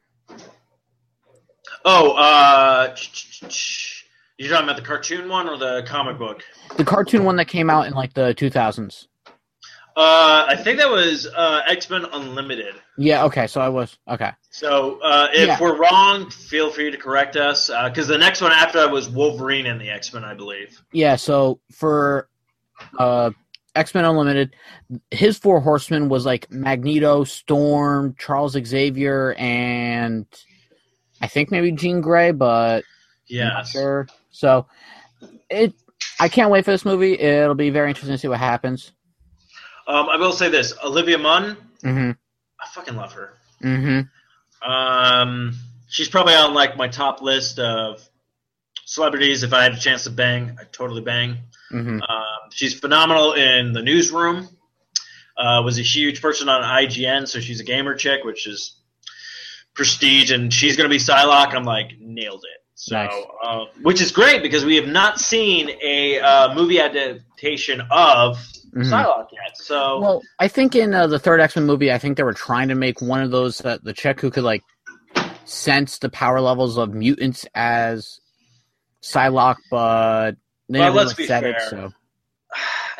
Oh, uh... You're talking about the cartoon one or the comic book? The cartoon one that came out in like the two thousands. Uh, I think that was uh, X-Men Unlimited. Yeah, okay, so I was. Okay. So uh, if yeah. we're wrong, feel free to correct us. Because uh, the next one after that was Wolverine and the X-Men, I believe. Yeah, so for uh, X-Men Unlimited, his four horsemen was like Magneto, Storm, Charles Xavier, and I think maybe Jean Grey, but yeah, I'm not sure. So it, I can't wait for this movie. It'll be very interesting to see what happens. Um, I will say this: Olivia Munn, mm-hmm. I fucking love her. Mm-hmm. Um, she's probably on like my top list of celebrities. If I had a chance to bang, I'd totally bang. Mm-hmm. Um, she's phenomenal in the newsroom. Uh, was a huge person on I G N, so she's a gamer chick, which is prestige, and she's going to be Psylocke. I'm like, nailed it. So, nice. uh, which is great because we have not seen a uh, movie adaptation of mm-hmm. Psylocke yet. So, well, I think in uh, the third X-Men movie, I think they were trying to make one of those uh, the chick who could like sense the power levels of mutants as Psylocke, but they well, never let's really be said fair. it. So,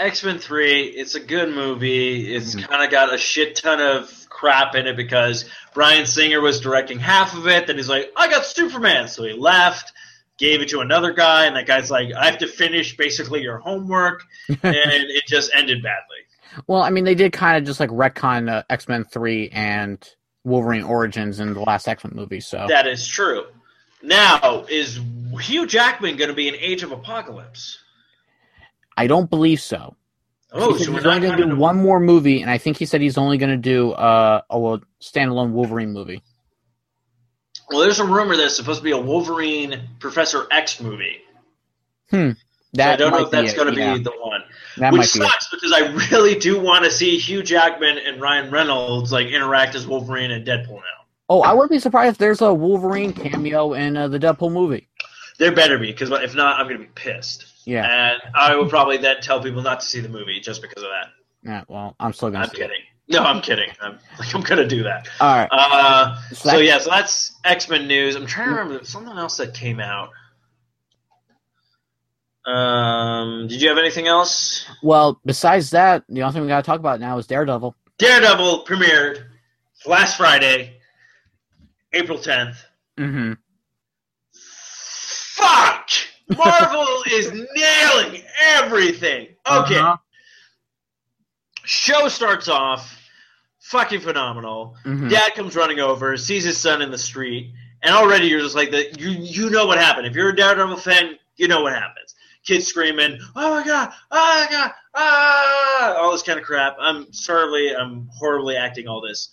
X-Men three, it's a good movie. It's Mhm. kind of got a shit ton of crap in it because Bryan Singer was directing half of it. Then he's like, I got Superman. So he left, gave it to another guy, and that guy's like, I have to finish basically your homework. And it just ended badly. Well, I mean, they did kind of just like retcon uh, X-Men three and Wolverine Origins in the last X-Men movie. So That is true. Now, is Hugh Jackman going to be in Age of Apocalypse? I don't believe so. Oh, he said so we're he's not only going to counting do him- one more movie, and I think he said he's only going to do uh, a well, standalone Wolverine movie. Well, there's a rumor that it's supposed to be a Wolverine Professor X movie. Hmm. So I don't know might if that's be going to it, yeah. be the one. That Which might be it. sucks because I really do want to see Hugh Jackman and Ryan Reynolds like interact as Wolverine and Deadpool now. Oh, I wouldn't be surprised if there's a Wolverine cameo in uh, the Deadpool movie. There better be, because if not, I'm going to be pissed. Yeah. And I will probably then tell people not to see the movie just because of that. Yeah, well, I'm still going I'm to see it. kidding. No, I'm kidding. I'm like I'm going to do that. All right. Uh, So so that- yeah, so that's X-Men news. I'm trying to remember there's something else that came out. Um, did you have anything else? Well, besides that, the only thing we got to talk about now is Daredevil. Daredevil premiered last Friday, April tenth. Mm-hmm. Fuck! Marvel is nailing everything. Okay. Uh-huh. Show starts off fucking phenomenal. Mhm. Dad comes running over, sees his son in the street, and already you're just like, the, you you know what happened. If you're a Daredevil fan, you know what happens. Kids screaming, oh my god, oh my god, ah, all this kind of crap. I'm sorry, I'm horribly acting all this.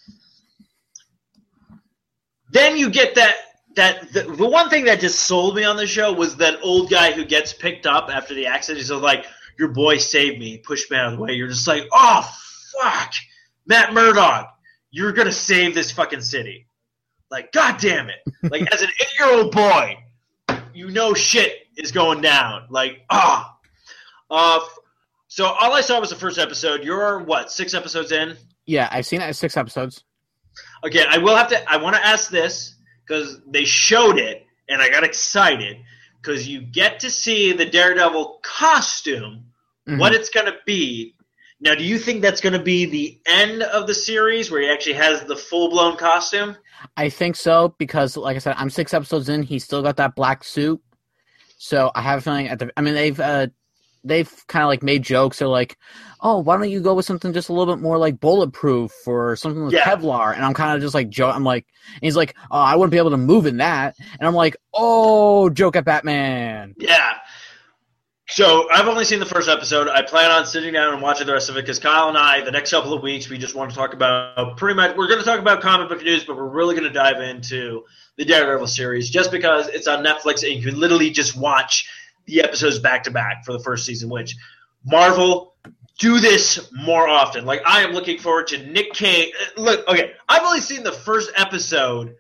Then you get that, that the, the one thing that just sold me on the show was that old guy who gets picked up after the accident. He's like, your boy saved me, pushed me out of the way. You're just like, oh, fuck. Matt Murdock, you're going to save this fucking city. Like, god damn it. Like, as an eight-year-old boy, you know shit is going down. Like, ah. Uh, so all I saw was the first episode. You're, what, six episodes in? Yeah, I've seen it as six episodes. Okay, I will have to – I want to ask this because they showed it, and I got excited because you get to see the Daredevil costume, Mhm. what it's going to be. Now, do you think that's going to be the end of the series where he actually has the full-blown costume? I think so because, like I said, I'm six episodes in. He's still got that black suit, so I have a feeling. At the, I mean, they've uh, they've kind of like made jokes. They're like, "Oh, why don't you go with something just a little bit more like bulletproof or something with Yeah. Kevlar?" And I'm kind of just like, joke. I'm like, and he's like, "Oh, I wouldn't be able to move in that." And I'm like, "Oh, joke at Batman." Yeah. So I've only seen the first episode. I plan on sitting down and watching the rest of it because Kyle and I, the next couple of weeks, we just want to talk about pretty much. We're going to talk about comic book news, but we're really going to dive into the Daredevil series just because it's on Netflix and you can literally just watch the episodes back to back for the first season. Which Marvel, do this more often. Like I am looking forward to Nick Cage. Look, okay, I've only seen the first episode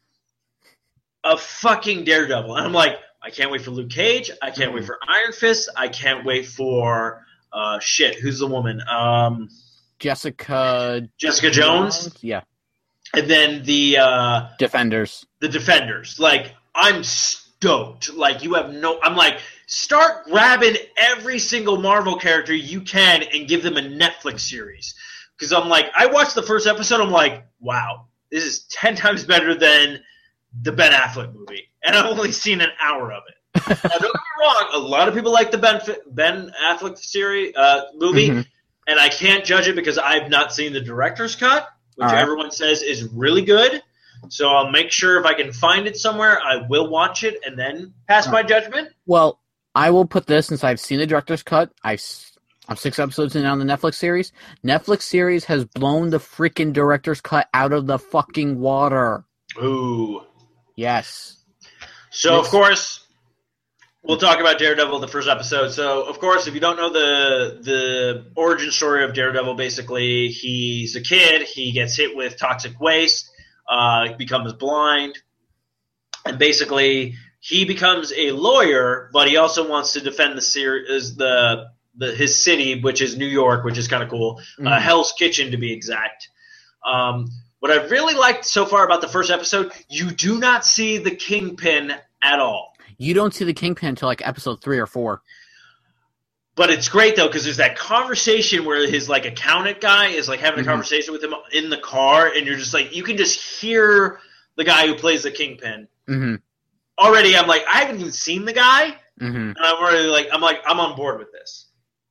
of fucking Daredevil, and I'm like. I can't wait for Luke Cage. I can't wait for Iron Fist. I can't wait for uh, shit. Who's the woman? Um, Jessica Jessica Jones. Yeah, And then the uh, Defenders. the Defenders. Like I'm stoked. Like you have no. I'm like start grabbing every single Marvel character you can and give them a Netflix series. Because I'm like I watched the first episode. I'm like wow, this is ten times better than the Ben Affleck movie. And I've only seen an hour of it. Now, don't get me wrong. A lot of people like the Ben Ben Affleck series uh, movie, Mhm. and I can't judge it because I've not seen the director's cut, which All right. everyone says is really good. So I'll make sure if I can find it somewhere, I will watch it and then pass All my right. judgment. Well, I will put this since I've seen the director's cut. I've, s- I'm six episodes in on the Netflix series. Netflix series has blown the freaking director's cut out of the fucking water. Ooh. Yes. So, of Yes. course, we'll talk about Daredevil the first episode. So, of course, if you don't know the the origin story of Daredevil, basically, he's a kid. He gets hit with toxic waste, uh, becomes blind, and basically he becomes a lawyer, but he also wants to defend the series, the the his city, which is New York, which is kind of cool. Uh, Mhm. Hell's Kitchen, to be exact. Um, what I've really liked so far about the first episode, you do not see the Kingpin at all. You don't see the Kingpin until like episode three or four. But it's great though because there's that conversation where his like accountant guy is like having a Mm-hmm. conversation with him in the car, and you're just like you can just hear the guy who plays the Kingpin. Mm-hmm. Already, I'm like I haven't even seen the guy, Mm-hmm. and I'm already like I'm like I'm on board with this.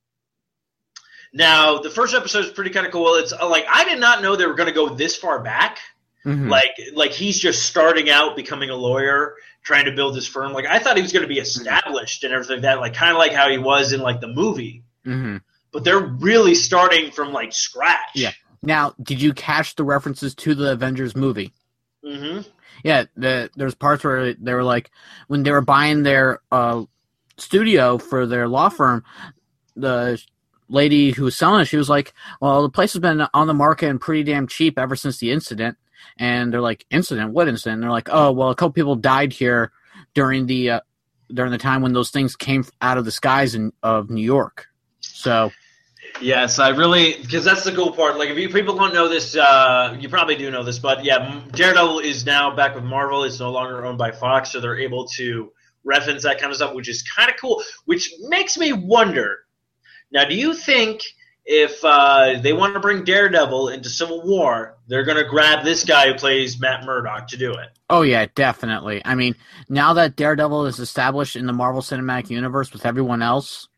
Now the first episode is pretty kind of cool. It's uh, like I did not know they were going to go this far back. Mm-hmm. Like like he's just starting out, becoming a lawyer, trying to build his firm. Like I thought he was going to be established and everything like that, like kind of like how he was in like the movie. Mm-hmm. But they're really starting from like scratch. Yeah. Now, did you catch the references to the Avengers movie? Mm-hmm. Yeah, the, there's parts where they were like, when they were buying their uh, studio for their law firm, the lady who was selling it, she was like, well, the place has been on the market and pretty damn cheap ever since the incident. And they're like, incident? What incident? And they're like, oh, well, a couple people died here during the uh, during the time when those things came out of the skies in, of New York. So... Yes, I really because that's the cool part. Like, if you people don't know this, uh, you probably do know this, but yeah, Daredevil is now back with Marvel. It's no longer owned by Fox, so they're able to reference that kind of stuff, which is kind of cool. Which makes me wonder. Now, do you think if uh, they want to bring Daredevil into Civil War, they're going to grab this guy who plays Matt Murdock to do it? Oh yeah, definitely. I mean, now that Daredevil is established in the Marvel Cinematic Universe with everyone else,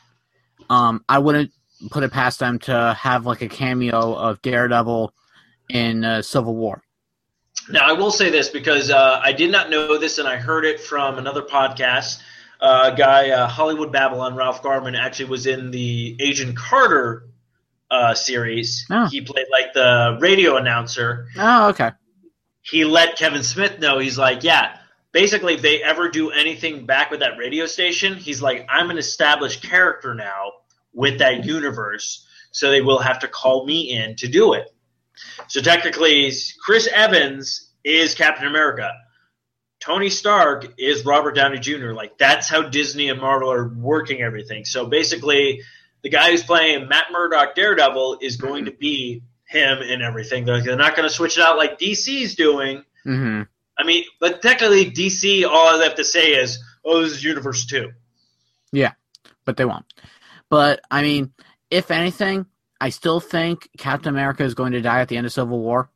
um, I wouldn't put it past them to have like a cameo of Daredevil in uh, Civil War. Now, I will say this because uh, I did not know this, and I heard it from another podcast. Uh, a guy, uh, Hollywood Babylon, Ralph Garman, actually was in the Agent Carter uh, series. Oh. He played like the radio announcer. Oh, okay. He let Kevin Smith know. He's like, yeah, basically, if they ever do anything back with that radio station, he's like, I'm an established character now with that universe, so they will have to call me in to do it. So technically, Chris Evans is Captain America. Tony Stark is Robert Downey Junior Like, that's how Disney and Marvel are working everything. So basically, the guy who's playing Matt Murdock Daredevil is going to be him and everything. They're, they're not going to switch it out like D C's doing. Mm-hmm. I mean, but technically, D C, all they have to say is, oh, this is Universe two. Yeah, but they won't. But, I mean, if anything, I still think Captain America is going to die at the end of Civil War.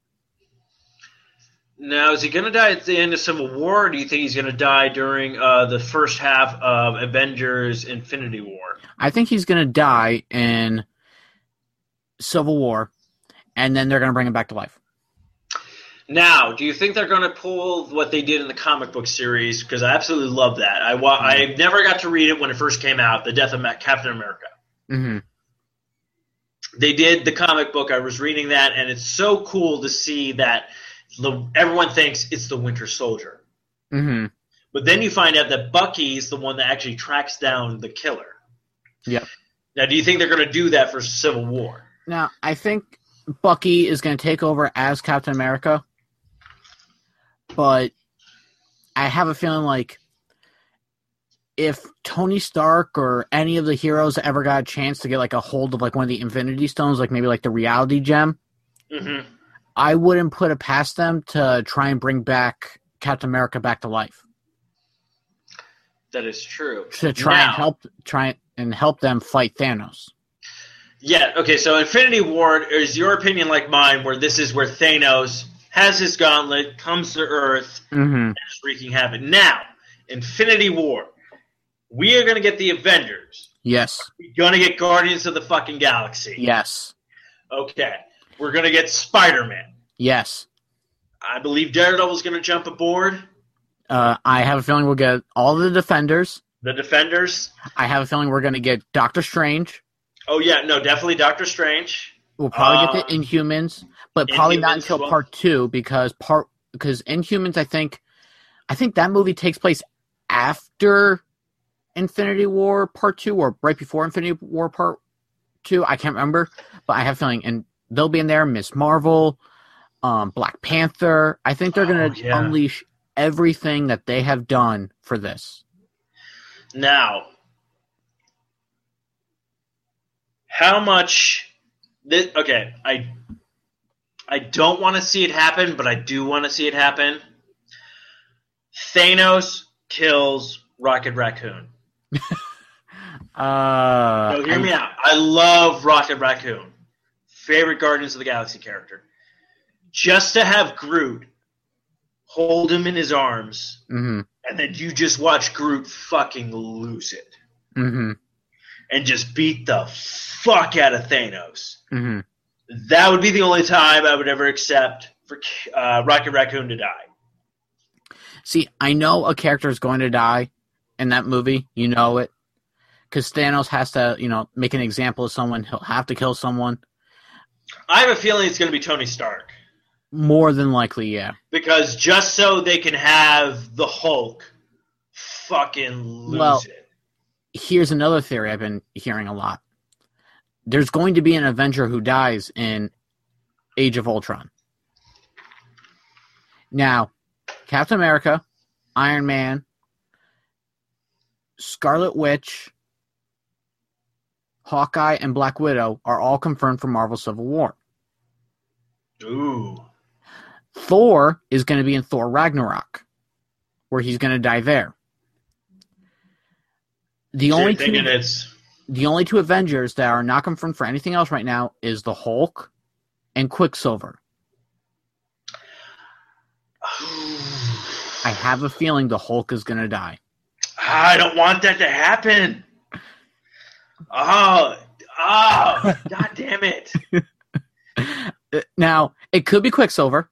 Now, is he going to die at the end of Civil War, or do you think he's going to die during uh, the first half of Avengers Infinity War? I think he's going to die in Civil War, and then they're going to bring him back to life. Now, do you think they're going to pull what they did in the comic book series? Because I absolutely love that. I wa- I never got to read it when it first came out, The Death of Captain America. Mm-hmm. They did the comic book. I was reading that, and it's so cool to see that the, everyone thinks it's the Winter Soldier. Mm-hmm. But then you find out that Bucky is the one that actually tracks down the killer. Yep. Now, do you think they're going to do that for Civil War? Now, I think Bucky is going to take over as Captain America. But I have a feeling like if Tony Stark or any of the heroes ever got a chance to get like a hold of like one of the Infinity Stones, like maybe like the Reality Gem, Mm-hmm. I wouldn't put it past them to try and bring back Captain America back to life. That is true. To try Now, and help try and help them fight Thanos. Yeah, okay, so Infinity War, is your opinion like mine, where this is where Thanos has his gauntlet, comes to Earth, Mm-hmm. and is wreaking havoc. Now, Infinity War, we are going to get the Avengers. Yes. We're going to get Guardians of the fucking Galaxy. Yes. Okay. We're going to get Spider-Man. Yes. I believe Daredevil's going to jump aboard. Uh, I have a feeling we'll get all the Defenders. The Defenders. I have a feeling we're going to get Doctor Strange. Oh, yeah, no, definitely Doctor Strange. We'll probably Uh, get the Inhumans, but probably not Inhumans until as well. part two because part because Inhumans, I think, I think that movie takes place after Infinity War Part Two or right before Infinity War Part Two. I can't remember, but I have a feeling, and they'll be in there. Miss Marvel, um, Black Panther. I think they're going Oh, to yeah. unleash everything that they have done for this. Now, how much? This, okay, I I don't want to see it happen, but I do want to see it happen. Thanos kills Rocket Raccoon. Uh, No, hear I- me out. I love Rocket Raccoon. Favorite Guardians of the Galaxy character. Just to have Groot hold him in his arms, Mhm. and then you just watch Groot fucking lose it. Mhm. And just beat the fuck out of Thanos. Mhm. That would be the only time I would ever accept for uh, Rocket Raccoon to die. See, I know a character is going to die in that movie. You know it. Because Thanos has to, you know, make an example of someone. He'll have to kill someone. I have a feeling it's going to be Tony Stark. More than likely, yeah. Because just so they can have the Hulk fucking lose Well, it. Here's another theory I've been hearing a lot. There's going to be an Avenger who dies in Age of Ultron. Now, Captain America, Iron Man, Scarlet Witch, Hawkeye, and Black Widow are all confirmed for Marvel Civil War. Ooh. Thor is going to be in Thor Ragnarok, where he's going to die there. The So only you're thinking two, it's... the only two Avengers that are not confirmed for anything else right now is the Hulk and Quicksilver. I have a feeling the Hulk is going to die. I don't want that to happen. Oh, oh, god damn it. Now, it could be Quicksilver.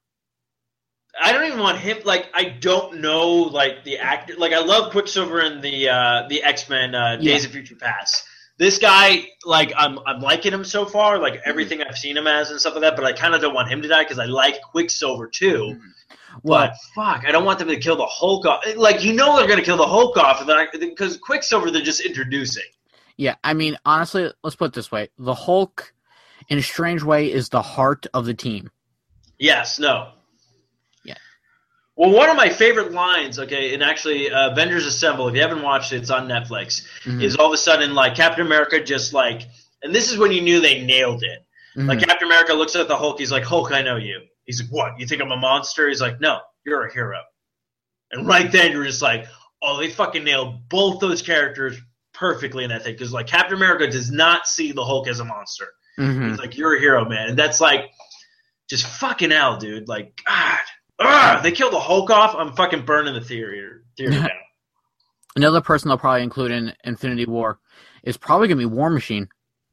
I don't even want him. Like, I don't know, like the actor. Like, I love Quicksilver in the uh, the X Men uh, Days Yeah. of Future Past. This guy, like, I'm I'm liking him so far. Like everything I've seen him as and stuff like that. But I kind of don't want him to die because I like Quicksilver too. Well, But fuck, I don't want them to kill the Hulk off. Like, you know, they're gonna kill the Hulk off, because Quicksilver they're just introducing. yeah, I mean, honestly, let's put it this way. The Hulk, in a strange way, is the heart of the team. Yes, no. Yeah. Well, one of my favorite lines, okay, and actually, uh, Avengers Assemble, if you haven't watched it, it's on Netflix, Mhm. is all of a sudden, like, Captain America just, like, and this is when you knew they nailed it. Mhm. Like, Captain America looks at the Hulk, he's like, Hulk, I know you. He's like, what, you think I'm a monster? He's like, no, you're a hero. And right then, you're just like, oh, they fucking nailed both those characters perfectly in that thing. Because, like, Captain America does not see the Hulk as a monster. Mhm. He's like, you're a hero, man. And that's like, just fucking hell, dude. Like, God. Ugh, they killed the Hulk off. I'm fucking burning the theater, theater down. Another person they'll probably include in Infinity War is probably going to be War Machine.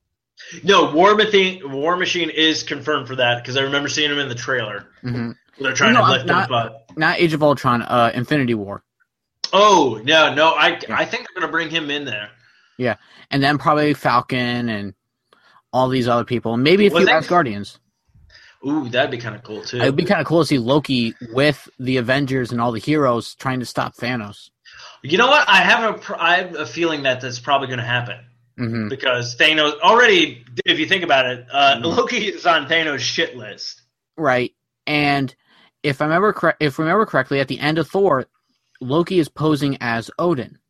No, War Machine, War Machine is confirmed for that because I remember seeing him in the trailer. Mhm. They're trying No, to I'm lift not- him up. Not Age of Ultron, uh, Infinity War. Oh, no, no. I, Yeah. I think they're going to bring him in there. And then probably Falcon and all these other people. And maybe a Was few it- Asgardians. Ooh, that'd be kind of cool, too. It would be kind of cool to see Loki with the Avengers and all the heroes trying to stop Thanos. You know what? I have a, pr- I have a feeling that that's probably going to happen. Mm-hmm. Because Thanos, already, if you think about it, uh, Mhm. Loki is on Thanos' shit list. Right. And if I remember correct, if I remember correctly, at the end of Thor, Loki is posing as Odin.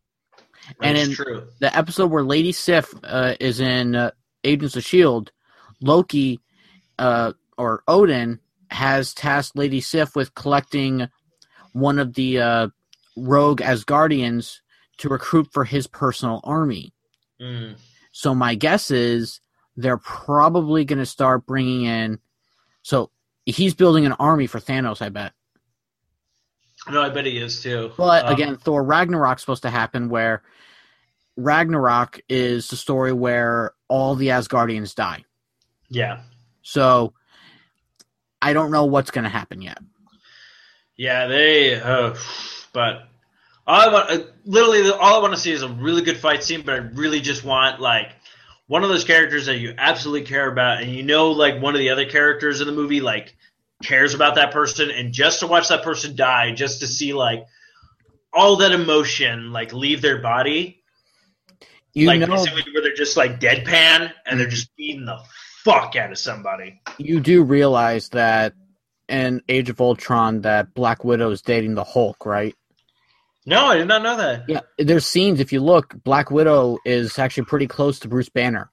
And That's in- true. The episode where Lady Sif uh, is in uh, Agents of S H I E L D, Loki uh, or Odin has tasked Lady Sif with collecting one of the uh, rogue Asgardians to recruit for his personal army. Mm. So my guess is they're probably going to start bringing in. So he's building an army for Thanos, I bet. No, I bet he is too. But Um, again, Thor Ragnarok's supposed to happen where Ragnarok is the story where all the Asgardians die. yeah, So I don't know what's going to happen yet. yeah, they. Uh, but all I want, uh, literally, all I want to see is a really good fight scene. But I really just want like one of those characters that you absolutely care about, and you know, like one of the other characters in the movie, like cares about that person, and just to watch that person die, just to see like all that emotion like leave their body. You like know, basically where they're just like deadpan and they're just beating the fuck out of somebody. you do realize that in Age of Ultron that Black Widow is dating the Hulk, right? No, I did not know that. Yeah, there's scenes, if you look, Black Widow is actually pretty close to Bruce Banner.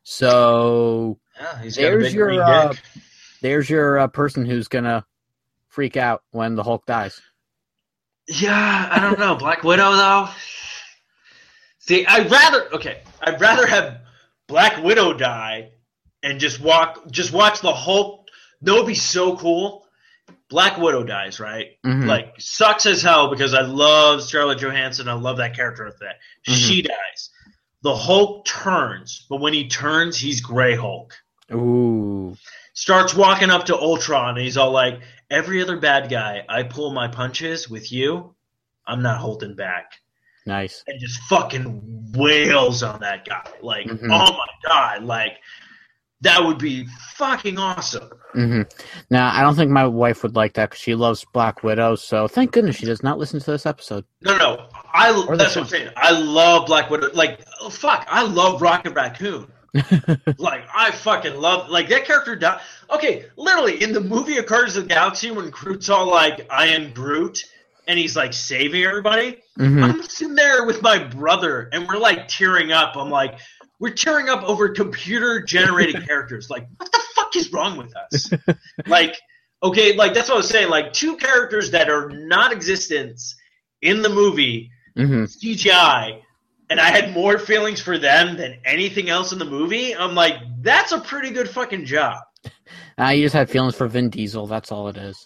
So Yeah, he's got a there's big your green uh, dick. there's your uh, person who's going to freak out when the Hulk dies. Yeah, I don't know. Black Widow though. See, I'd rather okay. I'd rather have Black Widow die and just walk, just watch the Hulk. That would be so cool. Black Widow dies, right? Mhm. Like sucks as hell because I love Scarlett Johansson. I love that character with that. Mhm. She dies. The Hulk turns, but when he turns, he's Gray Hulk. Ooh. Starts walking up to Ultron, and he's all like, "Every other bad guy, I pull my punches. With you, I'm not holding back." Nice. And just fucking wails on that guy. Like, Mhm. oh my god, like, that would be fucking awesome. hmm Now, I don't think my wife would like that because she loves Black Widow. So thank goodness she does not listen to this episode. No, no, I, Or that's the what I'm saying. I love Black Widow. Like, oh, fuck, I love Rocket Raccoon. Like, I fucking love, like, that character died. Okay, literally, in the movie of Guardians of the Galaxy, when Groot's all like, I am Groot, and he's like saving everybody, Mhm. I'm sitting there with my brother, and we're like tearing up. I'm like, we're tearing up over computer generated characters. Like, what the fuck is wrong with us? Like, okay, like, that's what I was saying. Like, two characters that are non existence in the movie, Mhm. C G I, and I had more feelings for them than anything else in the movie. I'm like, that's a pretty good fucking job. Uh, you just had feelings for Vin Diesel. That's all it is.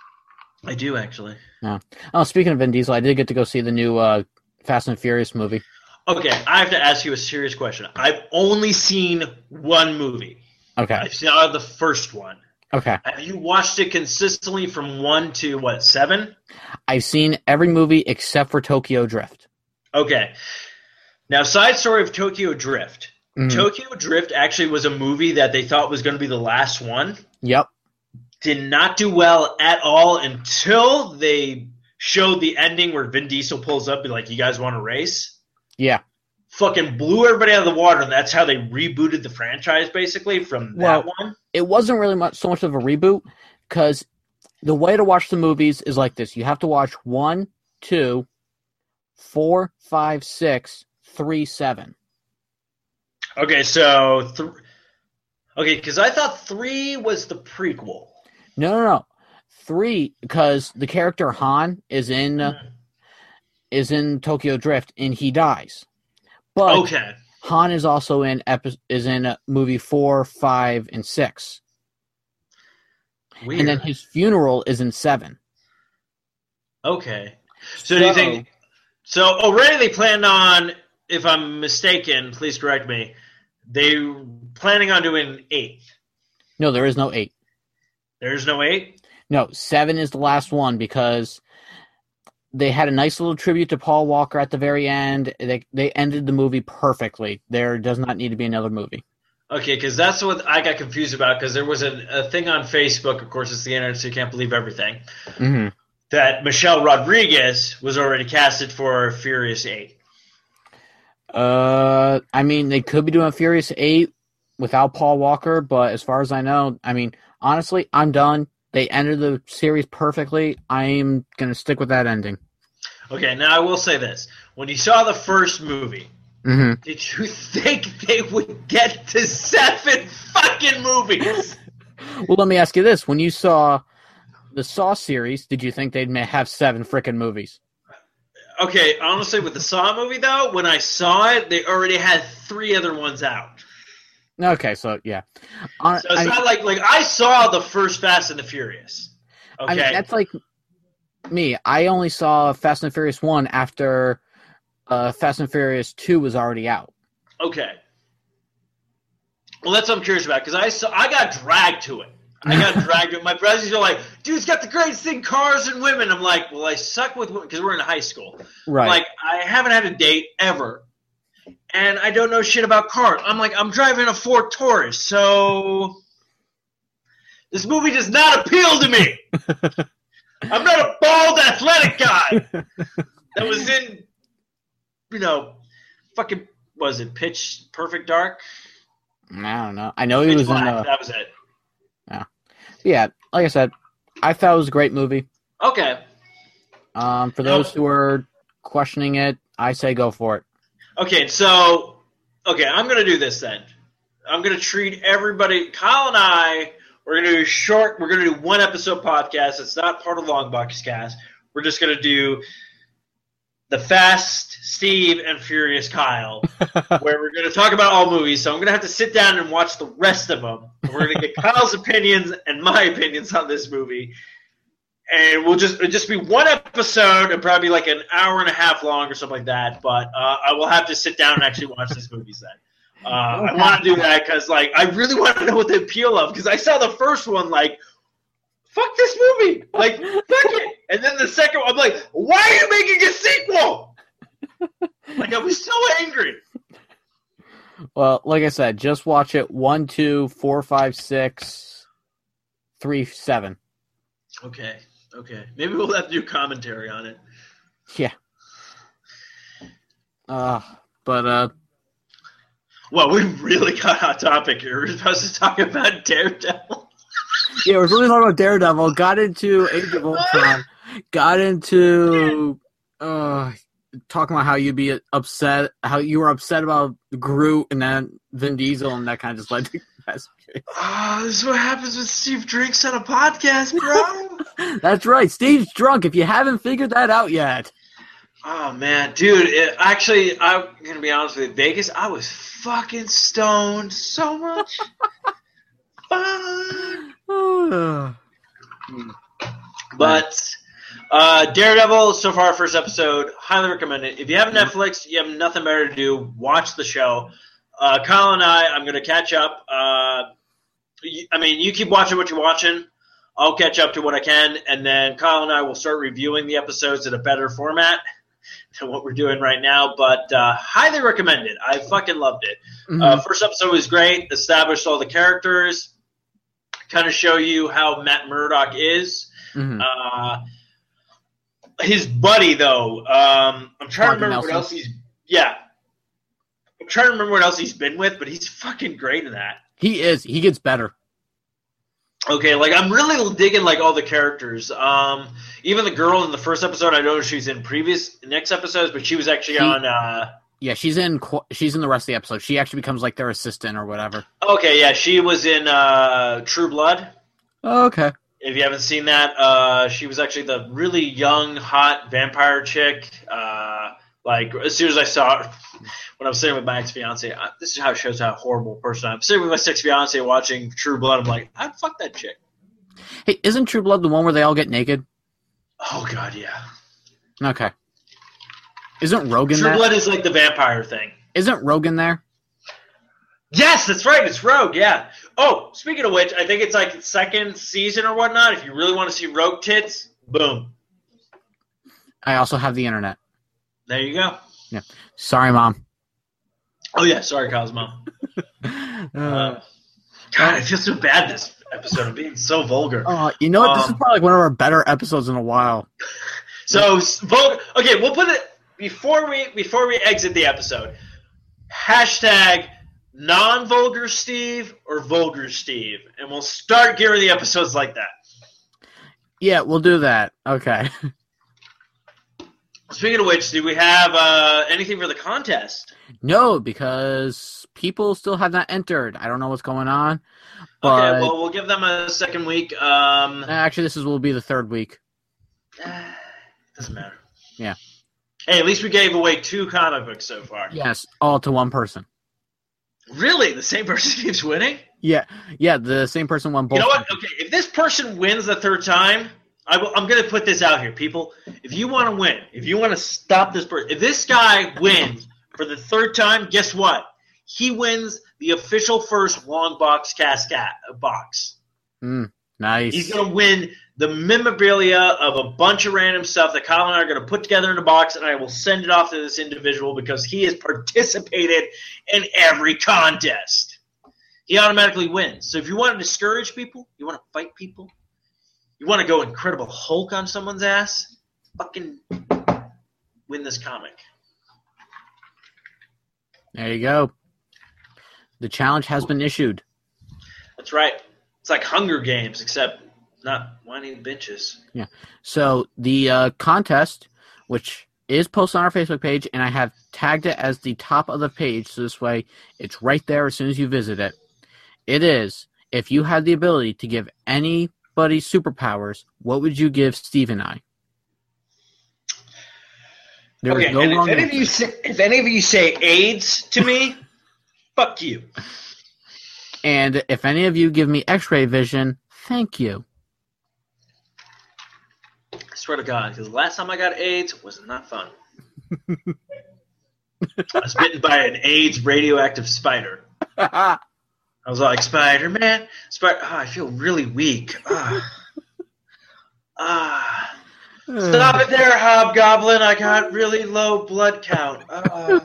I do, actually. Oh, speaking of Vin Diesel, I did get to go see the new uh, Fast and Furious movie. Okay, I have to ask you a serious question. I've only seen one movie. Okay. I've seen uh, the first one. Okay. Have you watched it consistently from one to, what, seven? I've seen every movie except for Tokyo Drift. Okay. Now, side story of Tokyo Drift. Mhm. Tokyo Drift actually was a movie that they thought was going to be the last one. Yep. Did not do well at all until they showed the ending where Vin Diesel pulls up and be like, you guys want to race? Yeah. Fucking blew everybody out of the water, and that's how they rebooted the franchise, basically, from that Well, one. It wasn't really much so much of a reboot because the way to watch the movies is like this. You have to watch one, two, four, five, six, three, seven. Okay, so... Th- okay, because I thought three was the prequel. No, no, no. Three, because the character Han is in uh, is in Tokyo Drift and he dies. But Okay. Han is also in epi- is in uh, movie four, five, and six, Weird. and then his funeral is in seven. Okay. So, do you think... So already they planned on, if I'm mistaken, please correct me, they planning on doing eight. No, there is no eight. There's no eight? No, seven is the last one because they had a nice little tribute to Paul Walker at the very end. They they ended the movie perfectly. There does not need to be another movie. Okay, because that's what I got confused about, because there was a, a thing on Facebook, of course it's the internet, so you can't believe everything, Mm-hmm. that Michelle Rodriguez was already casted for Furious eight. Uh, I mean, they could be doing Furious eight without Paul Walker, but as far as I know, I mean, honestly, I'm done. They ended the series perfectly. I'm going to stick with that ending. Okay, now I will say this. When you saw the first movie, Mm-hmm. did you think they would get to seven fucking movies? Well, let me ask you this. When you saw the Saw series, did you think they'd ma- have seven frickin' movies? Okay, honestly, with the Saw movie, though, when I saw it, they already had three other ones out. Okay, so, yeah. On, So it's I, not like, like, I saw the first Fast and the Furious. Okay? I mean, that's like me. I only saw Fast and Furious one after uh, Fast and Furious two was already out. Okay. Well, that's what I'm curious about, because I saw, I got dragged to it. I got dragged to it. My brothers are like, dude, it's got the greatest thing, cars and women. I'm like, well, I suck with women, because we're in high school. Right. I'm like, I haven't had a date ever, and I don't know shit about cars. I'm like, I'm driving a Ford Taurus, so this movie does not appeal to me. I'm not a bald, athletic guy that was in, you know, fucking, was it Pitch Perfect Dark? I don't know. I know he Pitch was in. Black, Uh, that was it. yeah, like I said, I thought it was a great movie. Okay. Um, for those who are questioning it, I say go for it. Okay, so, okay, I'm going to do this then. I'm going to treat everybody, Kyle and I, we're going to do short, we're going to do one episode podcast. It's not part of Longbox Cast. We're just going to do the Fast Steve and Furious Kyle, where we're going to talk about all movies. So I'm going to have to sit down and watch the rest of them. We're going to get Kyle's opinions and my opinions on this movie. And we'll just it'll just be one episode and probably like an hour and a half long or something like that. But uh, I will have to sit down and actually watch this movie then. Uh, I want to do that because like I really want to know what the appeal of, because I saw the first one like, fuck this movie, like fuck it, and then the second one I'm like, why are you making a sequel? Like I was so angry. Well, like I said, just watch it one, two, four, five, six, three, seven. Okay. Okay, maybe we'll have to do commentary on it. Yeah. Uh, but, uh... Well, we really got off topic here. We're supposed to talk about Daredevil. Yeah, we're supposed to talk about Daredevil, got into Age of Ultron, got into, uh, talking about how you'd be upset, how you were upset about Groot and then Vin Diesel, and that kind of just led to... Oh, this is what happens when Steve drinks on a podcast, bro. That's right. Steve's drunk, if you haven't figured that out yet. Oh, man. Dude, it, actually, I'm going to be honest with you. Vegas, I was fucking stoned so much. Fuck. But uh, Daredevil, so far, first episode, highly recommend it. If you have Netflix, you have nothing better to do, watch the show. Uh, Kyle and I, I'm going to catch up. Uh, I mean, you keep watching what you're watching. I'll catch up to what I can, and then Kyle and I will start reviewing the episodes in a better format than what we're doing right now. But uh, highly recommend it. I fucking loved it. Mm-hmm. Uh, first episode was great. Established all the characters. Kind of show you how Matt Murdock is. Mm-hmm. Uh, his buddy, though. Um, I'm trying Martin to remember Nelson. What else he's. Yeah. I'm trying to remember what else he's been with, but he's fucking great in that. He is. He gets better. Okay, like I'm really digging like all the characters. Um, even the girl in the first episode, I know she's in previous next episodes, but she was actually she, on. Uh, yeah, she's in. She's in the rest of the episode. She actually becomes like their assistant or whatever. Okay, yeah, she was in uh, True Blood. Oh, okay. If you haven't seen that, uh, she was actually the really young, hot vampire chick. Uh, like as soon as I saw her. When I was sitting with my ex-fiance, I, this is how it shows how horrible a person I am. I'm sitting with my ex-fiance watching True Blood. I'm like, I'd fuck that chick. Hey, isn't True Blood the one where they all get naked? Oh, God, yeah. Okay. Isn't Rogan True there? Blood is like the vampire thing. Isn't Rogan there? Yes, that's right. It's Rogue, yeah. Oh, speaking of which, I think it's like second season or whatnot. If you really want to see Rogue tits, boom. I also have the internet. There you go. Yeah. Sorry, Mom. Oh, yeah. Sorry, Kyle's mom. uh, God, I feel so bad this episode. I'm being so vulgar. Uh, you know what? Um, this is probably like one of our better episodes in a while. So, vulgar. Okay, we'll put it before we before we exit the episode. Hashtag non-vulgar Steve or vulgar Steve, and we'll start gearing the episodes like that. Yeah, we'll do that. Okay. Speaking of which, do we have uh, anything for the contest? No, because people still have not entered. I don't know what's going on. But... Okay, well, we'll give them a second week. Um, Actually, this is, will be the third week. Doesn't matter. Yeah. Hey, at least we gave away two comic books so far. Yes, all to one person. Really? The same person keeps winning? Yeah, yeah. The same person won both. You know what? Okay, if this person wins the third time, I will, I'm going to put this out here, people. If you want to win, if you want to stop this person, if this guy wins for the third time, guess what? He wins the official first long box cascade box. Mm, nice. He's going to win the memorabilia of a bunch of random stuff that Kyle and I are going to put together in a box, and I will send it off to this individual because he has participated in every contest. He automatically wins. So if you want to discourage people, you want to fight people, you want to go Incredible Hulk on someone's ass, fucking win this comic. There you go. The challenge has been issued. That's right. It's like Hunger Games, except not whining bitches. Yeah. So the uh, contest, which is posted on our Facebook page, and I have tagged it as the top of the page, so this way it's right there as soon as you visit it. It is, if you had the ability to give anybody superpowers, what would you give Steve and I? There okay, is no and wrong if any answer. of you say, if any of you say AIDS to me, fuck you. And if any of you give me X-ray vision, thank you. I swear to God, because the last time I got AIDS was not fun. I was bitten by an AIDS radioactive spider. I was like, Spider-Man, Spider. Oh, I feel really weak. Ah, ah. Stop it there, Hobgoblin. I got really low blood count. Uh,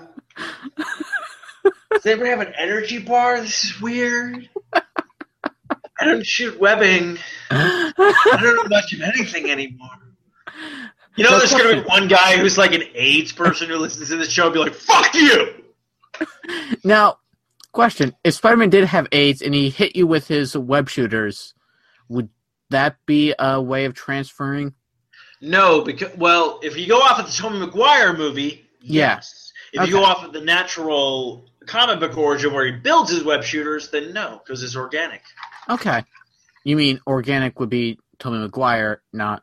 does anybody have an energy bar? This is weird. I don't shoot webbing. I don't know much of anything anymore. You know, there's going to be one guy who's like an AIDS person who listens to this show and be like, fuck you! Now, question. If Spider-Man did have AIDS and he hit you with his web shooters, would that be a way of transferring? No, because, well, if you go off of the Tobey Maguire movie, Yeah. yes. If Okay. you go off of the natural comic book origin where he builds his web shooters, then no, because it's organic. Okay. You mean organic would be Tobey Maguire, not...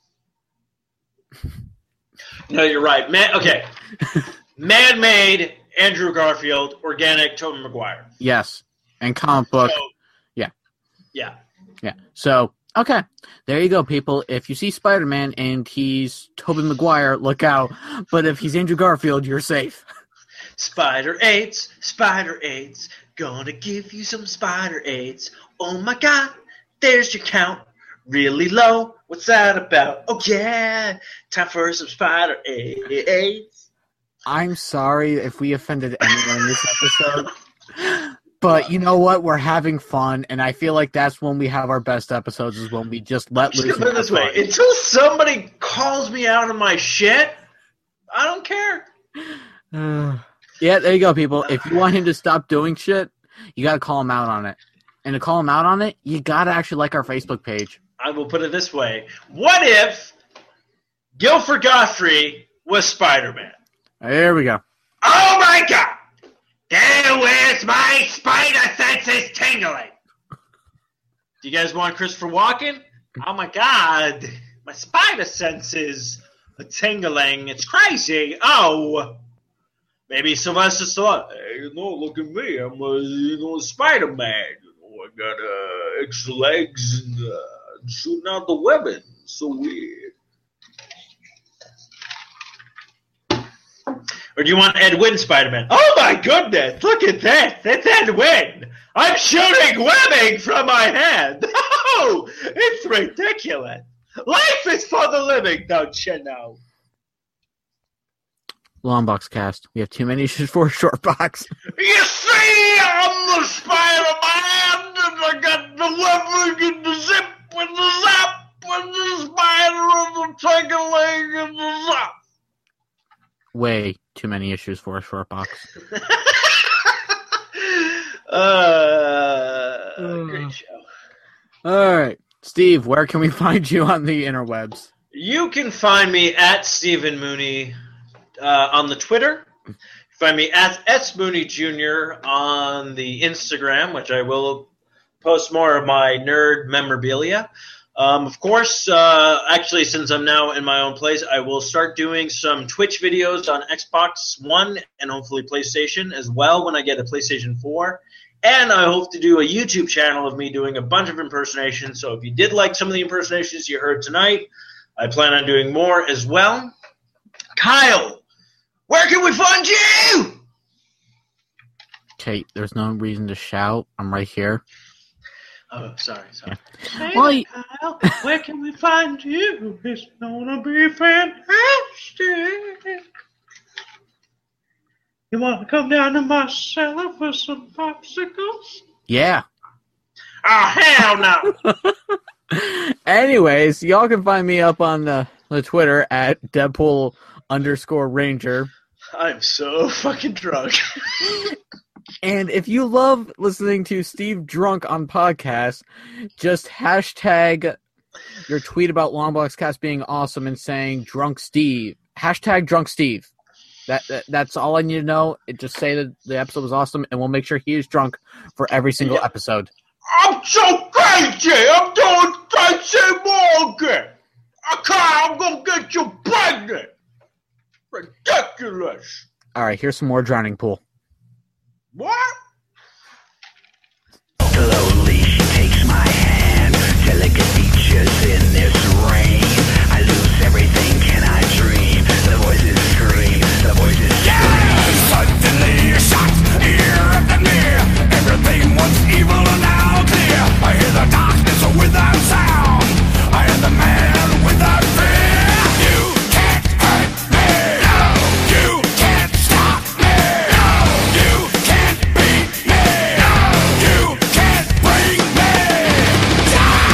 No, you're right. Man, okay. Man-made Andrew Garfield, organic Tobey Maguire. Yes. And comic book. So, yeah. Yeah. Yeah. So, okay. There you go, people. If you see Spider-Man and he's Tobey Maguire, look out. But if he's Andrew Garfield, you're safe. Spider AIDS, Spider AIDS, gonna give you some Spider AIDS. Oh my God, there's your count. Really low. What's that about? Oh yeah, time for some Spider AIDS. I'm sorry if we offended anyone in this episode. But you know what? We're having fun, and I feel like that's when we have our best episodes, is when we just let Just loose. gonna put it this way: until somebody calls me out on my shit, I don't care. Yeah, there you go, people. If you want him to stop doing shit, you gotta call him out on it. And to call him out on it, you gotta actually like our Facebook page. I will put it this way: what if Guilford Godfrey was Spider-Man? There we go. Oh my God! There where's my spider senses tingling? Do you guys want Christopher Walken? Oh my God, my spider senses are tingling. It's crazy. Oh, maybe Sylvester Stallone. Hey, you know, look at me. I'm a you know Spider-Man. You know, I got uh, extra legs and uh, shooting out the webbing. So weird. Or do you want Ed Wynn Spider-Man? Oh my goodness, look at this. It's Ed Wynn. I'm shooting webbing from my hand. Oh, it's ridiculous. Life is for the living, don't you know? Long box cast. We have too many issues for a short box. You see, I'm the Spider-Man, and I got the webbing and the zip and the zap and the spider and the tingling and the zap. Way too many issues for a short box. uh, great show. All right. Steve, where can we find you on the interwebs? You can find me at Stephen Mooney uh, on the Twitter. You can find me at S Mooney Junior on the Instagram, which I will post more of my nerd memorabilia. Um, of course, uh, actually, since I'm now in my own place, I will start doing some Twitch videos on Xbox One and hopefully PlayStation as well when I get a PlayStation four. And I hope to do a YouTube channel of me doing a bunch of impersonations. So if you did like some of the impersonations you heard tonight, I plan on doing more as well. Kyle, where can we find you? Okay, there's no reason to shout. I'm right here. Oh, sorry, sorry. Yeah. Hey, Well, you- Kyle, where can we find you? It's gonna be fantastic. You want to come down to my cellar for some popsicles? Yeah. Oh, hell no. Anyways, y'all can find me up on the, the Twitter at Deadpool underscore Ranger. I'm so fucking drunk. And if you love listening to Steve drunk on podcasts, just hashtag your tweet about Longboxcast being awesome and saying drunk Steve. Hashtag drunk Steve. That, that That's all I need to know. It just say that the episode was awesome, and we'll make sure he is drunk for every single Yeah. episode. I'm so crazy. I'm doing Tracy Morgan. Okay, I'm gonna get you pregnant. Ridiculous. All right, here's some more Drowning Pool. What? Slowly she takes my hand, delicate features in this rain. I lose everything, can I dream? The voices scream, the voices scream. Suddenly a shot, ear after near. Everything was evil and now clear. I hear the darkness without sound. I am the man without fear. You can't hurt me. No. You can't stop me. No. You can't beat me. No. You can't bring me down.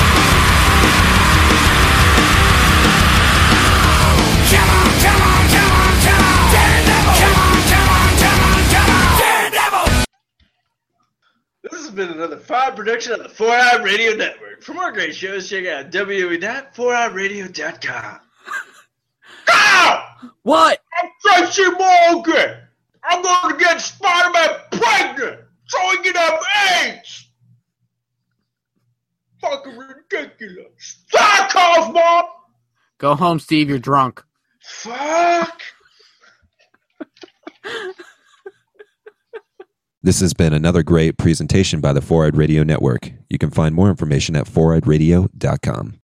Come on, come on, come on, come on. Daredevil. Come on, come on, come on, come on. Daredevil. This has been another fine production of the four eye Radio Network. For more great shows, check out w w w dot four eye radio dot com. Ah! What? I'm Tracy Morgan. I'm going to get Spider-Man pregnant so he can have AIDS. Fucking ridiculous. Fuck off, Mom. Go home, Steve. You're drunk. Fuck. This has been another great presentation by the Four Eyed Radio Network. You can find more information at four eyed radio dot com.